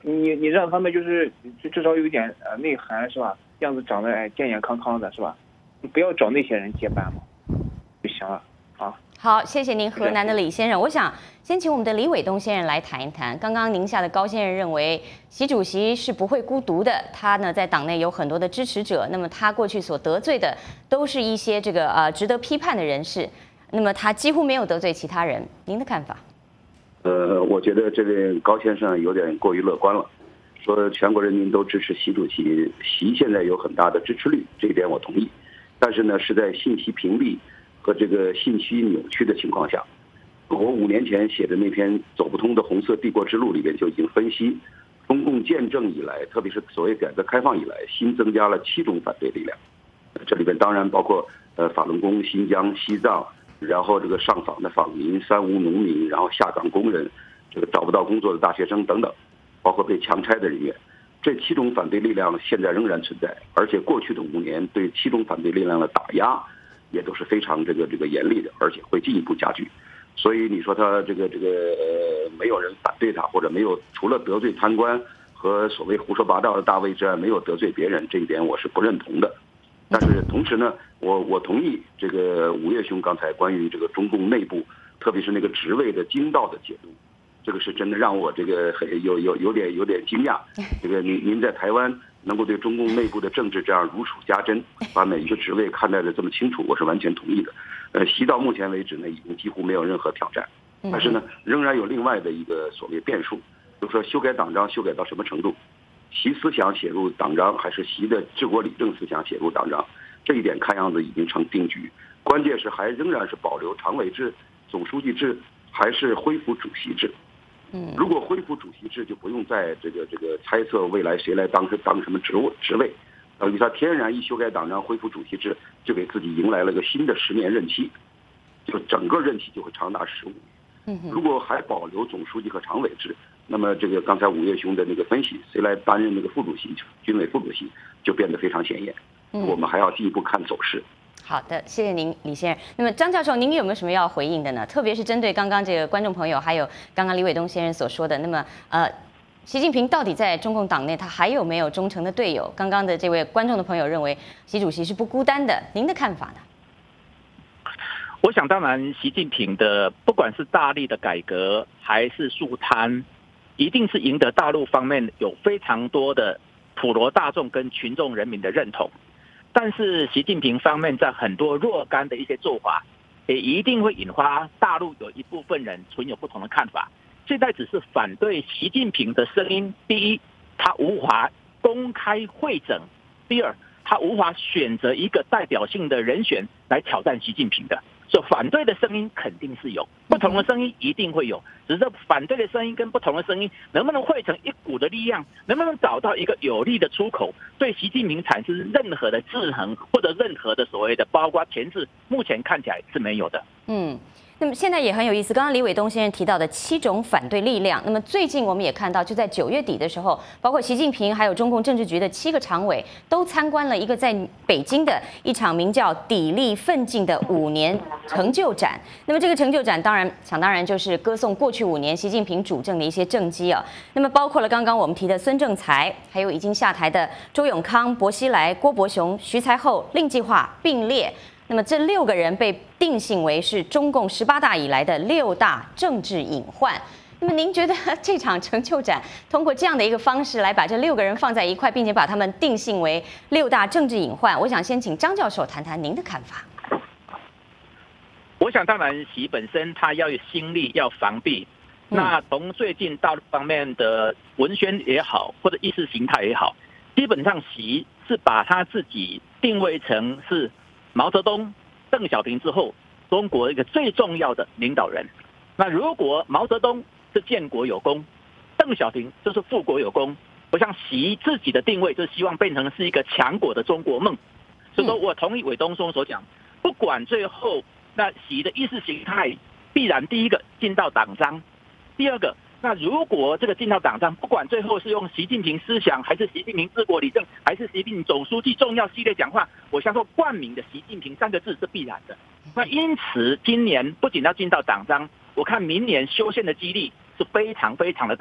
你让他们就是至少有一点内涵是吧？样子长得健健康康的是吧？你不要找那些人接班嘛，就行了啊。
好，谢谢您，河南的李先生。我想先请我们的李伟东先生来谈一谈。刚刚宁夏的高先生认为，习主席是不会孤独的，他呢在党内有很多的支持者，那么他过去所得罪的都是一些这个值得批判的人士，那么他几乎没有得罪其他人。您的看法？
我觉得这位高先生有点过于乐观了，说全国人民都支持习主席，习现在有很大的支持率，这一点我同意。但是呢，是在信息屏蔽和这个信息扭曲的情况下。我5年前写的那篇《走不通的红色帝国之路》里边就已经分析，中共建政以来，特别是所谓改革开放以来，新增加了7种反对力量。这里边当然包括法轮功、新疆、西藏，然后这个上访的访民、三无农民，然后下岗工人，这个找不到工作的大学生等等，包括被强拆的人员。这7种反对力量现在仍然存在，而且过去的5年对7种反对力量的打压也都是非常这个严厉的，而且会进一步加剧。所以你说他没有人反对他，或者没有除了得罪贪官和所谓胡说八道的大 V 之外，没有得罪别人，这一点我是不认同的。但是同时呢，我同意这个五岳兄刚才关于这个中共内部，特别是那个职位的精到的解读，这个是真的让我这个有点惊讶。这个您在台湾能够对中共内部的政治这样如数家珍，把每一个职位看待的这么清楚，我是完全同意的。习到目前为止呢，已经几乎没有任何挑战，但是呢，仍然有另外的一个所谓变数，就是说修改党章修改到什么程度，习思想写入党章，还是习的治国理政思想写入党章，这一点看样子已经成定局。关键是仍然是保留常委制、总书记制，还是恢复主席制？如果恢复主席制，就不用再这个猜测未来谁来当什么职位。等于他天然一修改党章恢复主席制，就给自己迎来了个新的10年任期，就整个任期就会长达15年。如果还保留总书记和常委制，那么这个刚才五岳兄的那个分析，谁来担任那个副主席、军委副主席，就变得非常显眼。我们还要进一步看走势。
好的，谢谢您，李先生。那么张教授，您有没有什么要回应的呢？特别是针对刚刚这个观众朋友，还有刚刚李伟东先生所说的，那么习近平到底在中共党内他还有没有忠诚的队友？刚刚的这位观众的朋友认为习主席是不孤单的，您的看法呢？
我想，当然，习近平的不管是大力的改革还是肃贪，一定是赢得大陆方面有非常多的普罗大众跟群众人民的认同。但是习近平方面在很多若干的一些做法，也一定会引发大陆有一部分人存有不同的看法。现在只是反对习近平的声音，第一，他无法公开会诊；第二，他无法选择一个代表性的人选来挑战习近平的。所以反对的声音肯定是有，不同的声音一定会有，只是反对的声音跟不同的声音能不能汇成一股的力量，能不能找到一个有力的出口，对习近平产生任何的制衡或者任何的所谓的包括钳制，目前看起来是没有的。
那么现在也很有意思，刚刚李伟东先生提到的7种反对力量，那么最近我们也看到，就在9月底的时候，包括习近平还有中共政治局的7个常委都参观了一个在北京的一场名叫“砥砺奋进”的5年成就展。那么这个成就展当然就是歌颂过去5年习近平主政的一些政绩啊。那么包括了刚刚我们提的孙政才，还有已经下台的周永康、薄熙来、郭伯雄、徐才厚，令计划并列。那么这6个人被定性为是中共18大以来的6大政治隐患。那么您觉得这场成就展通过这样的一个方式来把这6个人放在一块，并且把他们定性为6大政治隐患，我想先请张教授谈谈您的看法。
我想当然习本身他要有心力要防避，那从最近大陆方面的文宣也好，或者意识形态也好，基本上习是把他自己定位成是毛泽东、邓小平之后，中国一个最重要的领导人。那如果毛泽东是建国有功，邓小平就是富国有功，我想习自己的定位就希望变成是一个强国的中国梦。所以说我同意伟东兄所讲，不管最后那习的意识形态必然第一个进到党章，第二个，那如果这个进到党章，不管最后是用习近平思想，还是习近平治国理政，还是习近平总书记重要系列讲话，我相信冠名的习近平3个字是必然的。那因此今年不仅要进到党章，我看明年修宪的几率是非常非常的大。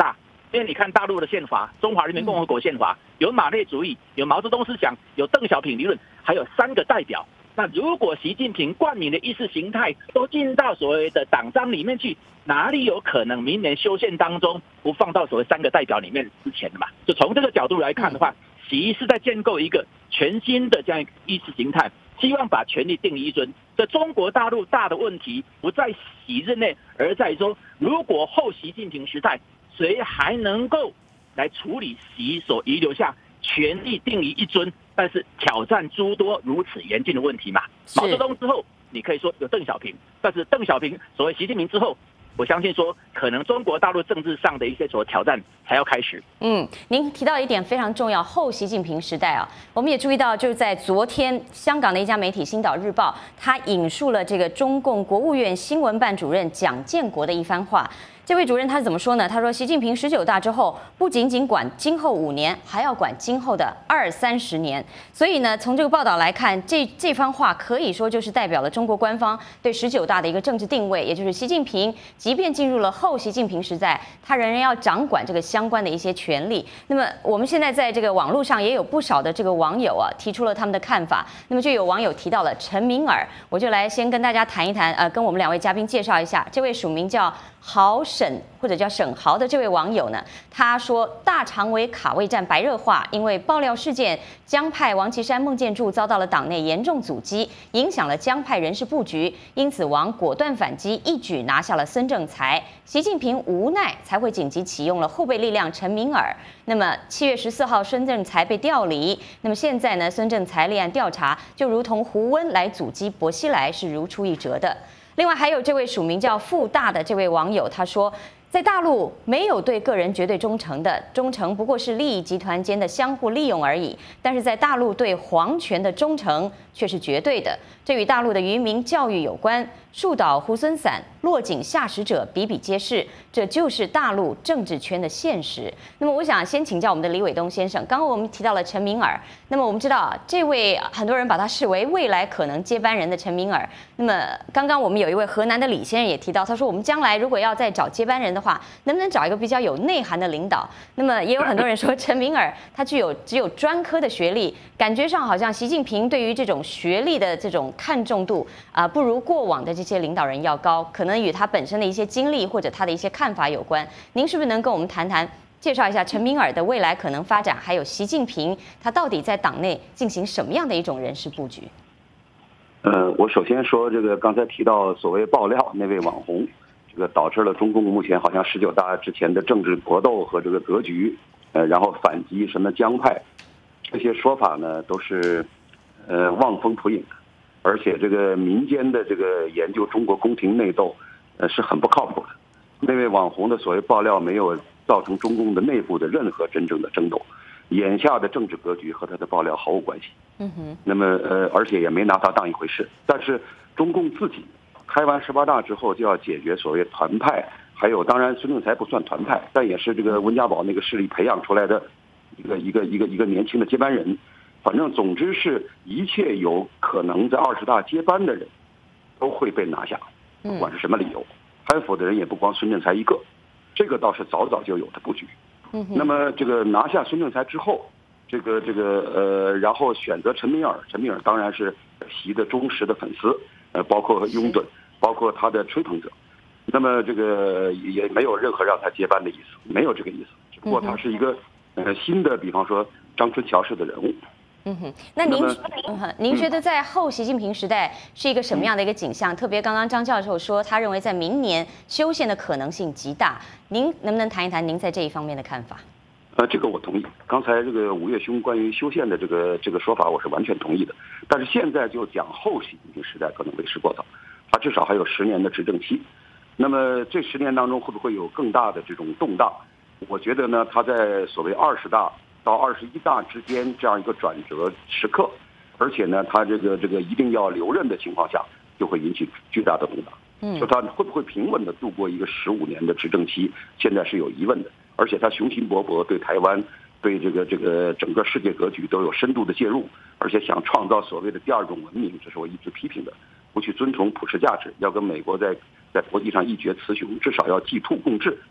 因为你看大陆的宪法，中华人民共和国宪法有马列主义，有毛泽东思想，有邓小平理论，还有3个代表。那如果习近平冠名的意识形态都进到所谓的党章里面去，哪里有可能明年修宪当中不放到所谓3个代表里面之前的嘛？就从这个角度来看的话，习是在建构一个全新的这样一个意识形态，希望把权力定于一尊。这中国大陆大的问题不在习任内，而在说如果后习近平时代，谁还能够来处理习所遗留下权力定于一尊，但是挑战诸多如此严峻的问题嘛？毛泽东之后，你可以说有邓小平，但是邓小平所谓习近平之后，我相信说可能中国大陆政治上的一些所挑战才要开始。
您提到一点非常重要，后习近平时代啊，我们也注意到，就是在昨天，香港的一家媒体《星岛日报》，他引述了这个中共国务院新闻办主任蒋建国的一番话。这位主任他是怎么说呢？他说，习近平19大之后，不仅仅管今后5年，还要管今后的20-30年。所以呢，从这个报道来看，这番话可以说就是代表了中国官方对19大的一个政治定位，也就是习近平即便进入了后习近平时代，他仍然要掌管这个相关的一些权利。那么我们现在在这个网络上也有不少的这个网友啊，提出了他们的看法。那么就有网友提到了陈明尔，我就来先跟大家谈一谈，跟我们2位嘉宾介绍一下，这位署名叫豪沈或者叫沈豪的这位网友呢，他说大常委卡位战白热化，因为爆料事件，江派王岐山、孟建柱遭到了党内严重阻击，影响了江派人事布局，因此王果断反击，一举拿下了孙政才。习近平无奈才会紧急启用了后备力量陈明尔。那么7月14号，孙政才被调离。那么现在呢，孙政才立案调查，就如同胡温来阻击薄熙来是如出一辙的。另外还有这位署名叫富大的这位网友，他说，在大陆没有对个人绝对忠诚的，忠诚不过是利益集团间的相互利用而已。但是在大陆对皇权的忠诚却是绝对的，这与大陆的渔民教育有关。树倒猢狲散，落井下石者比比皆是，这就是大陆政治圈的现实。那么我想先请教我们的李伟东先生，刚刚我们提到了陈明尔，那么我们知道这位很多人把他视为未来可能接班人的陈明尔。那么刚刚我们有一位河南的李先生也提到，他说我们将来如果要再找接班人的话，能不能找一个比较有内涵的领导？那么也有很多人说陈明尔他只有专科的学历，感觉上好像习近平对于这种学历的这种看重度不如过往的这些领导人要高，可能与他本身的一些经历或者他的一些看法有关。您是不是能跟我们谈谈，介绍一下陈明尔的未来可能发展，还有习近平他到底在党内进行什么样的一种人事布局？
我首先说这个刚才提到所谓爆料那位网红，这个导致了中共目前好像19大之前的政治搏斗和这个格局，然后反击什么江派，这些说法呢都是望风扑影的。而且这个民间的这个研究中国宫廷内斗，是很不靠谱的。那位网红的所谓爆料没有造成中共的内部的任何真正的争斗，眼下的政治格局和他的爆料毫无关系。那么而且也没拿他当一回事。但是中共自己开完18大之后就要解决所谓团派，还有当然孙政才不算团派，但也是这个温家宝那个势力培养出来的一个年轻的接班人。反正总之是一切有可能在20大接班的人都会被拿下，不管是什么理由。贪腐的人也不光孙政才一个，这个倒是早就有的布局。那么这个拿下孙政才之后，然后选择陈明尔当然是习的忠实的粉丝，包括拥趸，包括他的吹捧者。那么这个也没有任何让他接班的意思，没有这个意思，只不过他是一个新的，比方说张春桥式的人物。
那您觉得在后习近平时代是一个什么样的一个景象？特别刚刚张教授说，他认为在明年修宪的可能性极大，您能不能谈一谈您在这一方面的看法？
这个我同意。刚才这个五月兄关于修宪的这个说法，我是完全同意的。但是现在就讲后习近平时代可能为时过早，他至少还有10年的执政期。那么这10年当中会不会有更大的这种动荡？我觉得呢，他在所谓20大到21大之间这样一个转折时刻，而且呢，他这个一定要留任的情况下，就会引起巨大的动荡。就他会不会平稳的度过一个15年的执政期，现在是有疑问的。而且他雄心勃勃，对台湾、对这个整个世界格局都有深度的介入，而且想创造所谓的第2种文明，这是我一直批评的，不去遵从普世价值，要跟美国在国际上一决雌雄，至少要既兔共治。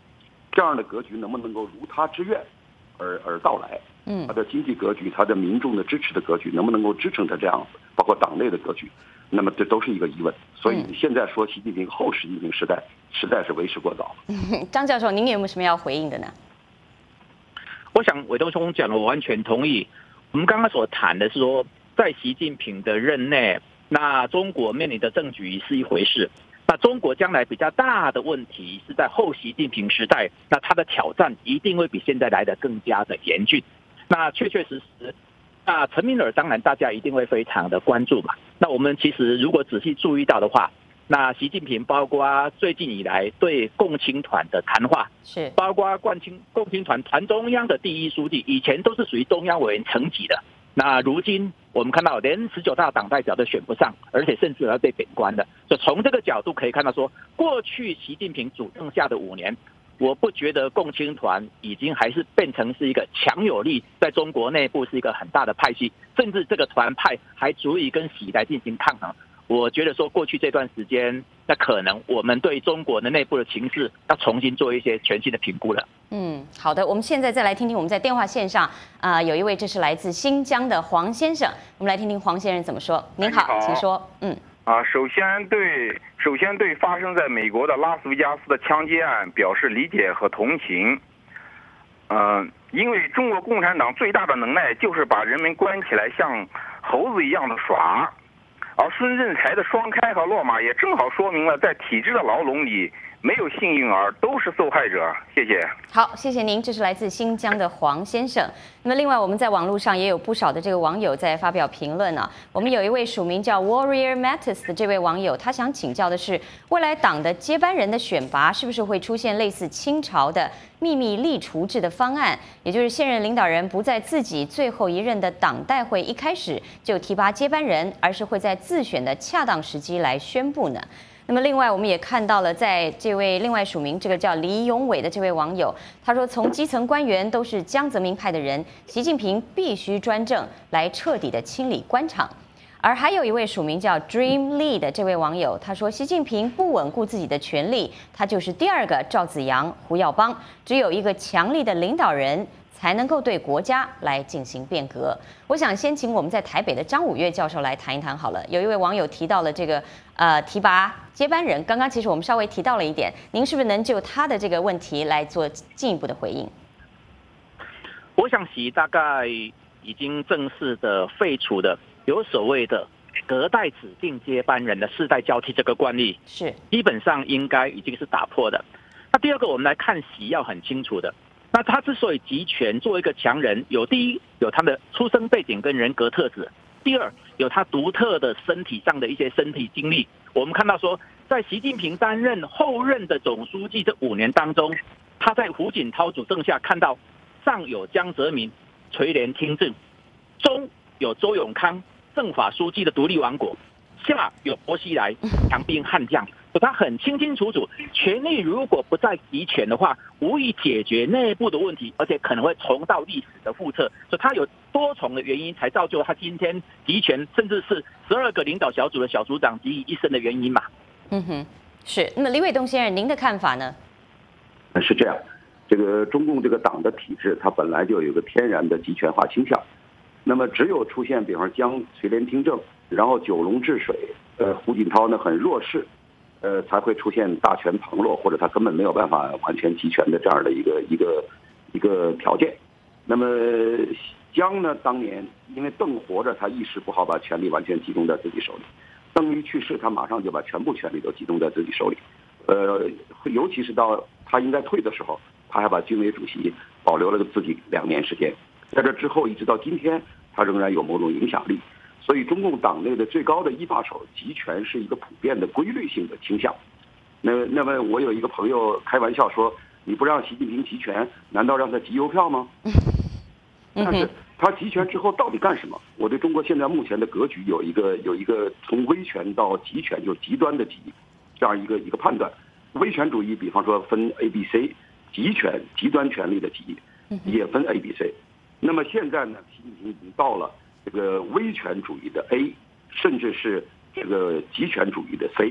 这样的格局能不能够如他之愿而到来？他的经济格局，他的民众的支持的格局，能不能够支撑他这样，包括党内的格局？那么这都是一个疑问。所以现在说习近平后习近平时代，实在是为时过早。
张教授，您有没有什么要回应的呢？
我想伟东兄讲的我完全同意。我们刚刚所谈的是说，在习近平的任内，那中国面临的政局是一回事。那中国将来比较大的问题是在后习近平时代，那它的挑战一定会比现在来的更加的严峻。那确确实实，那陈敏尔当然大家一定会非常的关注嘛。那我们其实如果仔细注意到的话，那习近平包括最近以来对共青团的谈话，
是
包括共青团团中央的第一书记，以前都是属于中央委员层级的。那如今我们看到连19大党代表都选不上，而且甚至要被贬官的。就从这个角度可以看到说，过去习近平主政下的5年，我不觉得共青团已经还是变成是一个强有力，在中国内部是一个很大的派系，甚至这个团派还足以跟习来进行抗衡。我觉得说过去这段时间，那可能我们对中国的内部的情势要重新做一些全新的评估了。
好的，我们现在再来听听我们在电话线上有一位，这是来自新疆的黄先生，我们来听听黄先生怎么说。您好，请说。
首先对发生在美国的拉斯维加斯的枪击案表示理解和同情。因为中国共产党最大的能耐就是把人们关起来像猴子一样的耍，而孙政才的双开和落马也正好说明了，在体制的牢笼里没有幸运儿，都是受害者。谢谢。好，
谢谢您。这是来自新疆的黄先生。那么另外我们在网络上也有不少的这个网友在发表评论啊。我们有一位署名叫 Warrior Mattis 的这位网友，他想请教的是，未来党的接班人的选拔是不是会出现类似清朝的秘密立除制的方案，也就是现任领导人不在自己最后一任的党代会一开始就提拔接班人，而是会在自选的恰当时机来宣布呢？那么另外我们也看到了，在这位另外署名这个叫李永伟的这位网友，他说从基层官员都是江泽民派的人，习近平必须专政来彻底的清理官场。而还有一位署名叫 Dream Lee 的这位网友，他说习近平不稳固自己的权力，他就是第二个赵紫阳、胡耀邦，只有一个强力的领导人才能够对国家来进行变革。我想先请我们在台北的张武岳教授来谈一谈好了。有一位网友提到了这个提拔接班人，刚刚其实我们稍微提到了一点，您是不是能就他的这个问题来做进一步的回应？
我想习大概已经正式的废除的有所谓的隔代指定接班人的世代交替这个惯例，
是基
本上应该已经是打破的。那第二个，我们来看习要很清楚的，那他之所以集权做一个强人，第一有他的出生背景跟人格特质，第二有他独特的身体上的一些身体经历。我们看到说，在习近平担任后任的总书记这5年当中，他在胡锦涛主政下看到上有江泽民垂帘听政，中有周永康政法书记的独立王国，下有薄熙来强兵悍将，他很清清楚楚，权力如果不再集权的话，无以解决内部的问题，而且可能会重蹈历史的覆辙。所以他有多重的原因，才造就他今天集权，甚至是12个领导小组的小组长集于一身的原因嘛。
是。那么李伟东先生，您的看法呢？
是这样，这个中共这个党的体制，它本来就有一个天然的集权化倾向。那么只有出现，比方说江垂帘听政，然后九龙治水，胡锦涛呢很弱势，才会出现大权旁落，或者他根本没有办法完全集权的这样的一个条件。那么江呢，当年因为邓活着，他一时不好把权力完全集中在自己手里；邓一去世，他马上就把全部权力都集中在自己手里。尤其是到他应该退的时候，他还把军委主席保留了自己2年时间。在这之后，一直到今天，他仍然有某种影响力。所以，中共党内的最高的一把手集权是一个普遍的规律性的倾向。那么，我有一个朋友开玩笑说：“你不让习近平集权，难道让他集邮票吗？”但是他集权之后到底干什么？我对中国现在目前的格局有一个从威权到集权，就极端的极这样一个判断。威权主义，比方说分 A、B、C， 集权极端权力的极也分 A、B、C。那么现在呢，习近平已经到了这个威权主义的 A， 甚至是这个集权主义的 C。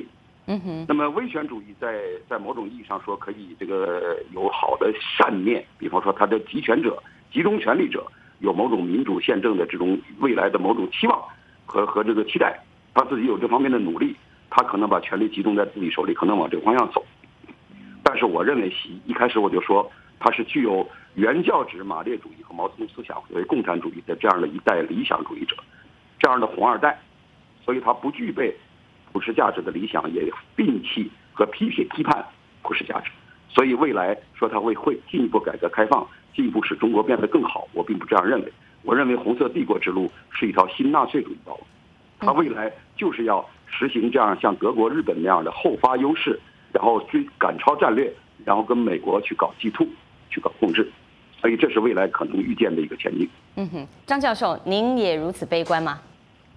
那么威权主义在某种意义上说可以这个有好的善面，比方说他的集权者、集中权力者有某种民主宪政的这种未来的某种期望和这个期待，他自己有这方面的努力，他可能把权力集中在自己手里，可能往这个方向走。但是我认为习一开始我就说他是具有原教旨马列主义和毛泽东思想作为共产主义的这样的一代理想主义者，这样的红二代，所以他不具备普世价值的理想，也摒弃和批判普世价值，所以未来说他会进一步改革开放，进一步使中国变得更好，我并不这样认为。我认为红色帝国之路是一条新纳粹主义道路，他未来就是要实行这样像德国、日本那样的后发优势，然后赶超战略，然后跟美国去搞G2，去搞控制，所以这是未来可能预见的一个前景。
张教授，您也如此悲观吗？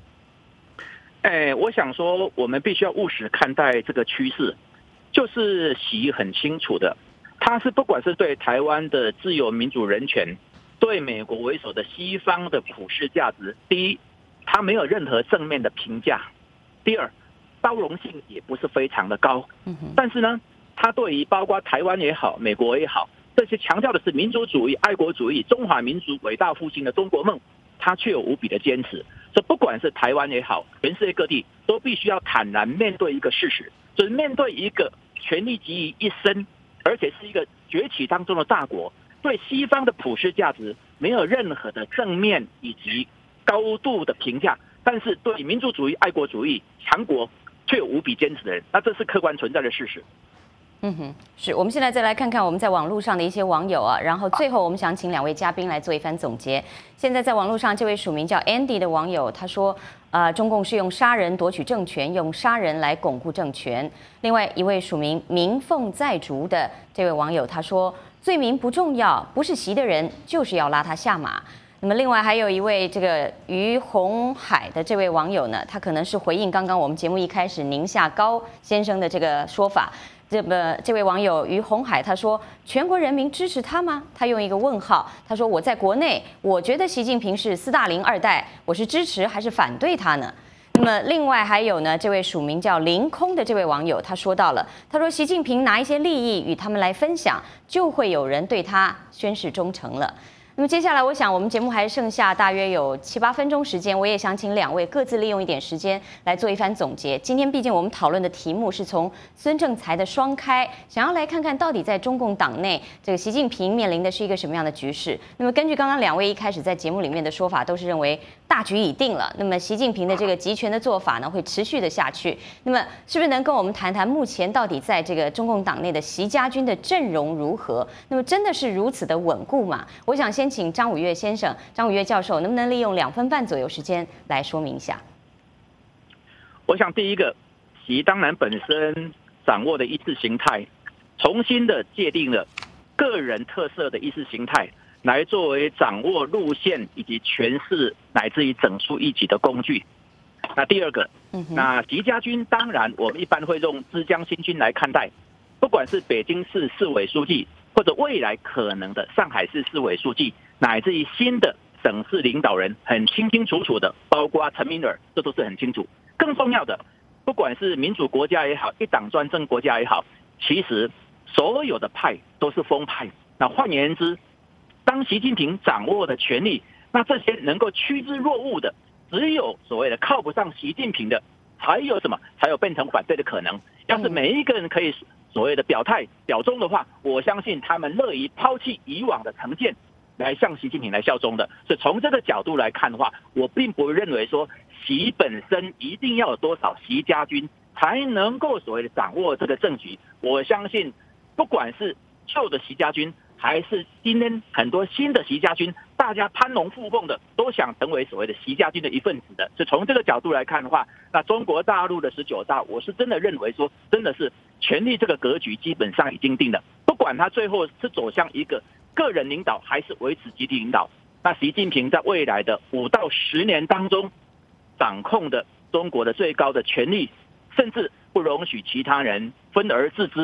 我想说，我们必须要务实看待这个趋势。就是习很清楚的，他是不管是对台湾的自由民主人权，对美国为首的西方的普世价值，第一，他没有任何正面的评价；第二，包容性也不是非常的高。但是呢，他对于包括台湾也好，美国也好，这些强调的是民族主义、爱国主义、中华民族伟大复兴的中国梦，他却有无比的坚持。所以不管是台湾也好，全世界各地都必须要坦然面对一个事实，就是面对一个权力集于一身，而且是一个崛起当中的大国，对西方的普世价值没有任何的正面以及高度的评价，但是对民族主义、爱国主义、强国却有无比坚持的人，那这是客观存在的事实。
是。我们现在再来看看我们在网络上的一些网友啊，然后最后我们想请两位嘉宾来做一番总结。现在在网络上，这位署名叫 Andy 的网友他说，中共是用杀人夺取政权，用杀人来巩固政权。另外一位署名鸣凤在竹的这位网友他说，罪名不重要，不是习的人就是要拉他下马。那么另外还有一位这个于红海的这位网友呢，他可能是回应刚刚我们节目一开始宁夏高先生的这个说法。这位网友于红海他说，全国人民支持他吗？他用一个问号。他说，我在国内，我觉得习近平是斯大林二代，我是支持还是反对他呢？那么另外还有呢，这位署名叫凌空的这位网友他说到了，他说习近平拿一些利益与他们来分享，就会有人对他宣誓忠诚了。那么接下来，我想我们节目还剩下大约有7、8分钟时间，我也想请两位各自利用一点时间来做一番总结。今天毕竟我们讨论的题目是从孙政才的双开，想要来看看到底在中共党内，这个习近平面临的是一个什么样的局势。那么根据刚刚两位一开始在节目里面的说法，都是认为大局已定了。那么习近平的这个集权的做法呢，会持续的下去。那么是不是能跟我们谈谈目前到底在这个中共党内的习家军的阵容如何？那么真的是如此的稳固吗？我想先请张武岳先生、张武岳教授，能不能利用2分半左右时间来说明一下？
我想第一个，习当然本身掌握的意识形态，重新的界定了个人特色的意识形态，来作为掌握路线以及诠释乃至于整肃异己的工具。那第二个，那习家军当然我们一般会用枝江新军来看待，不管是北京市市委书记，或者未来可能的上海市市委书记，乃至于新的省市领导人，很清清楚楚的，包括陈敏尔，这都是很清楚。更重要的，不管是民主国家也好，一党专政国家也好，其实所有的派都是疯派。那换言之，当习近平掌握的权力，那这些能够趋之若鹜的，只有所谓的靠不上习近平的，才有什么？才有变成反对的可能。要是每一个人可以所谓的表态表忠的话，我相信他们乐于抛弃以往的成见，来向习近平来效忠的。所以从这个角度来看的话，我并不认为说习本身一定要有多少习家军才能够所谓的掌握这个政局。我相信不管是旧的习家军，还是今天很多新的习家军，大家攀龙附凤的，都想成为所谓的习家军的一份子的。所以从这个角度来看的话，那中国大陆的19大，我是真的认为说，真的是权力这个格局基本上已经定了。不管他最后是走向一个个人领导，还是维持集体领导，那习近平在未来的5到10年当中，掌控的中国的最高的权力，甚至不容许其他人分而治之，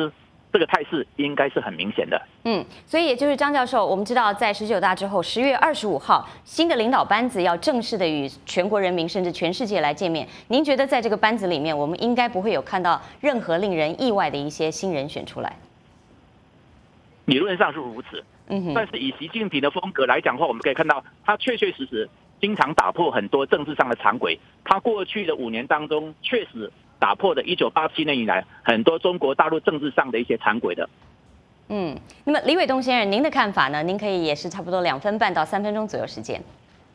这个态势应该是很明显的。
所以也就是张教授，我们知道在19大之后，10月25号，新的领导班子要正式的与全国人民甚至全世界来见面。您觉得在这个班子里面，我们应该不会有看到任何令人意外的一些新人选出来？
理论上是如此，但是以习近平的风格来讲的话，我们可以看到他确实经常打破很多政治上的常轨。他过去的5年当中，确实打破了1987年以来很多中国大陆政治上的一些常轨的。
那么李伟东先生，您的看法呢？您可以也是差不多2分半到3分钟左右时间。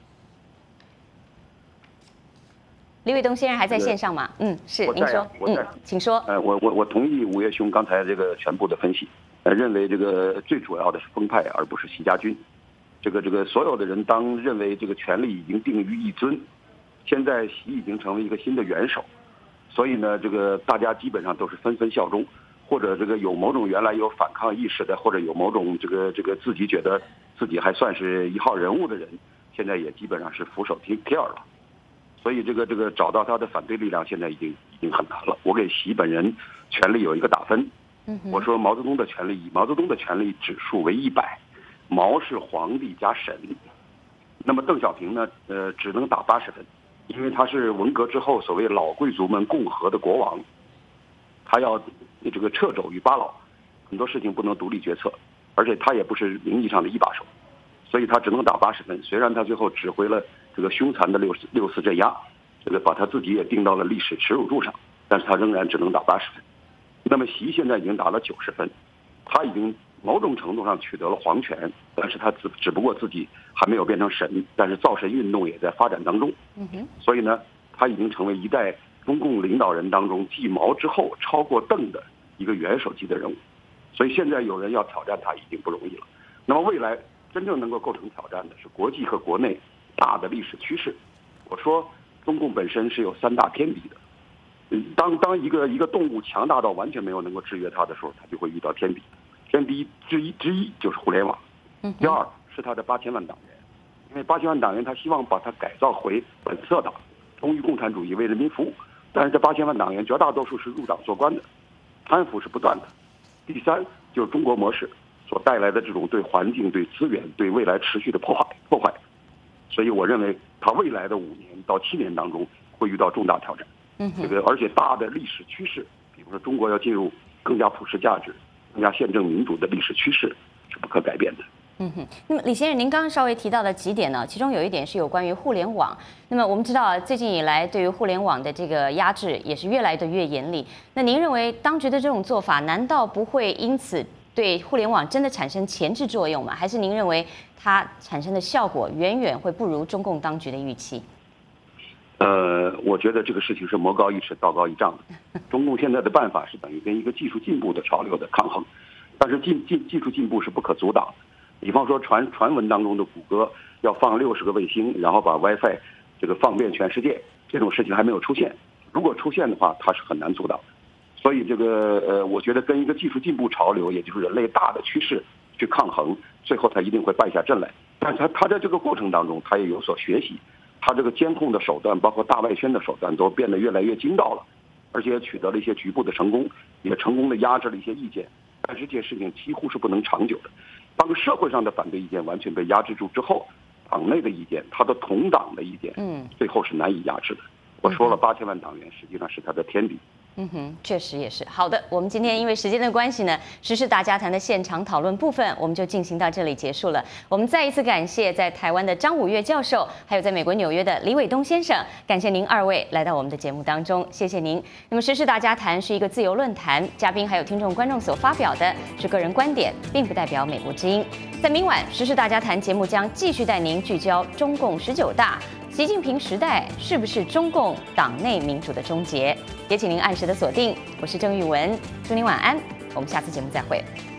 李伟东先生还在线上吗？是，您说，请说。
我同意吴越兄刚才这个全部的分析，认为这个最主要的是风派，而不是习家军。这个所有的人当认为这个权力已经定于一尊，现在习已经成为一个新的元首，所以呢，这个大家基本上都是纷纷效忠。或者这个有某种原来有反抗意识的，或者有某种这个自己觉得自己还算是一号人物的人，现在也基本上是俯首帖耳了。所以这个找到他的反对力量现在已经很难了。我给习本人权力有一个打分，我说毛泽东的权力以毛泽东的权力指数为100，毛是皇帝加神。那么邓小平呢，只能打80分，因为他是文革之后所谓老贵族们共和的国王，他要这个掣肘于8老，很多事情不能独立决策，而且他也不是名义上的一把手，所以他只能打80分。虽然他最后指挥了这个凶残的6·4镇压，这个把他自己也钉到了历史耻辱柱上，但是他仍然只能打80分。那么习现在已经打了90分，他已经某种程度上取得了皇权，但是他只不过自己还没有变成神，但是造神运动也在发展当中。所以呢，他已经成为一代中共领导人当中继毛之后超过邓的一个元首级的人物，所以现在有人要挑战他已经不容易了。那么未来真正能够构成挑战的是国际和国内大的历史趋势。我说中共本身是有3大天敌的，当一个动物强大到完全没有能够制约它的时候，它就会遇到天敌。天敌之一就是互联网，第二是他的8000万党员，因为8000万党员他希望把它改造回本色党，忠于共产主义为人民服务，但是这8000万党员绝大多数是入党做官的，贪腐是不断的。第三就是中国模式所带来的这种对环境、对资源、对未来持续的破坏。所以我认为他未来的5年到7年当中会遇到重大挑战。而且大的历史趋势，比如说中国要进入更加普世价值、更加宪政民主的历史趋势是不可改变的。
那么李先生，您刚刚稍微提到的几点呢？其中有一点是有关于互联网。那么我们知道，最近以来对于互联网的这个压制也是越来越严厉。那您认为当局的这种做法，难道不会因此对互联网真的产生钳制作用吗？还是您认为它产生的效果远远会不如中共当局的预期？
我觉得这个事情是魔高一尺，道高一丈的。中共现在的办法是等于跟一个技术进步的潮流的抗衡，但是技术进步是不可阻挡。比方说传闻当中的谷歌要放60个卫星，然后把 WiFi 这个放遍全世界，这种事情还没有出现。如果出现的话，它是很难阻挡。所以这个我觉得跟一个技术进步潮流，也就是人类大的趋势去抗衡，最后它一定会败下阵来。但是它在这个过程当中，它也有所学习。他这个监控的手段，包括大外宣的手段，都变得越来越精到了，而且也取得了一些局部的成功，也成功的压制了一些意见。但是这些事情几乎是不能长久的。当社会上的反对意见完全被压制住之后，党内的意见，他的同党的意见，最后是难以压制的。我说了，8000万党员实际上是他的天敌。
确实也是。好的，我们今天因为时间的关系呢，时事大家谈的现场讨论部分我们就进行到这里结束了。我们再一次感谢在台湾的张武岳教授，还有在美国纽约的李伟东先生，感谢您2位来到我们的节目当中，谢谢您。那么时事大家谈是一个自由论坛，嘉宾还有听众观众所发表的是个人观点，并不代表美国之音。在明晚时事大家谈节目将继续带您聚焦中共19大。习近平时代是不是中共党内民主的终结？也请您按时的锁定。我是郑玉文，祝您晚安，我们下次节目再会。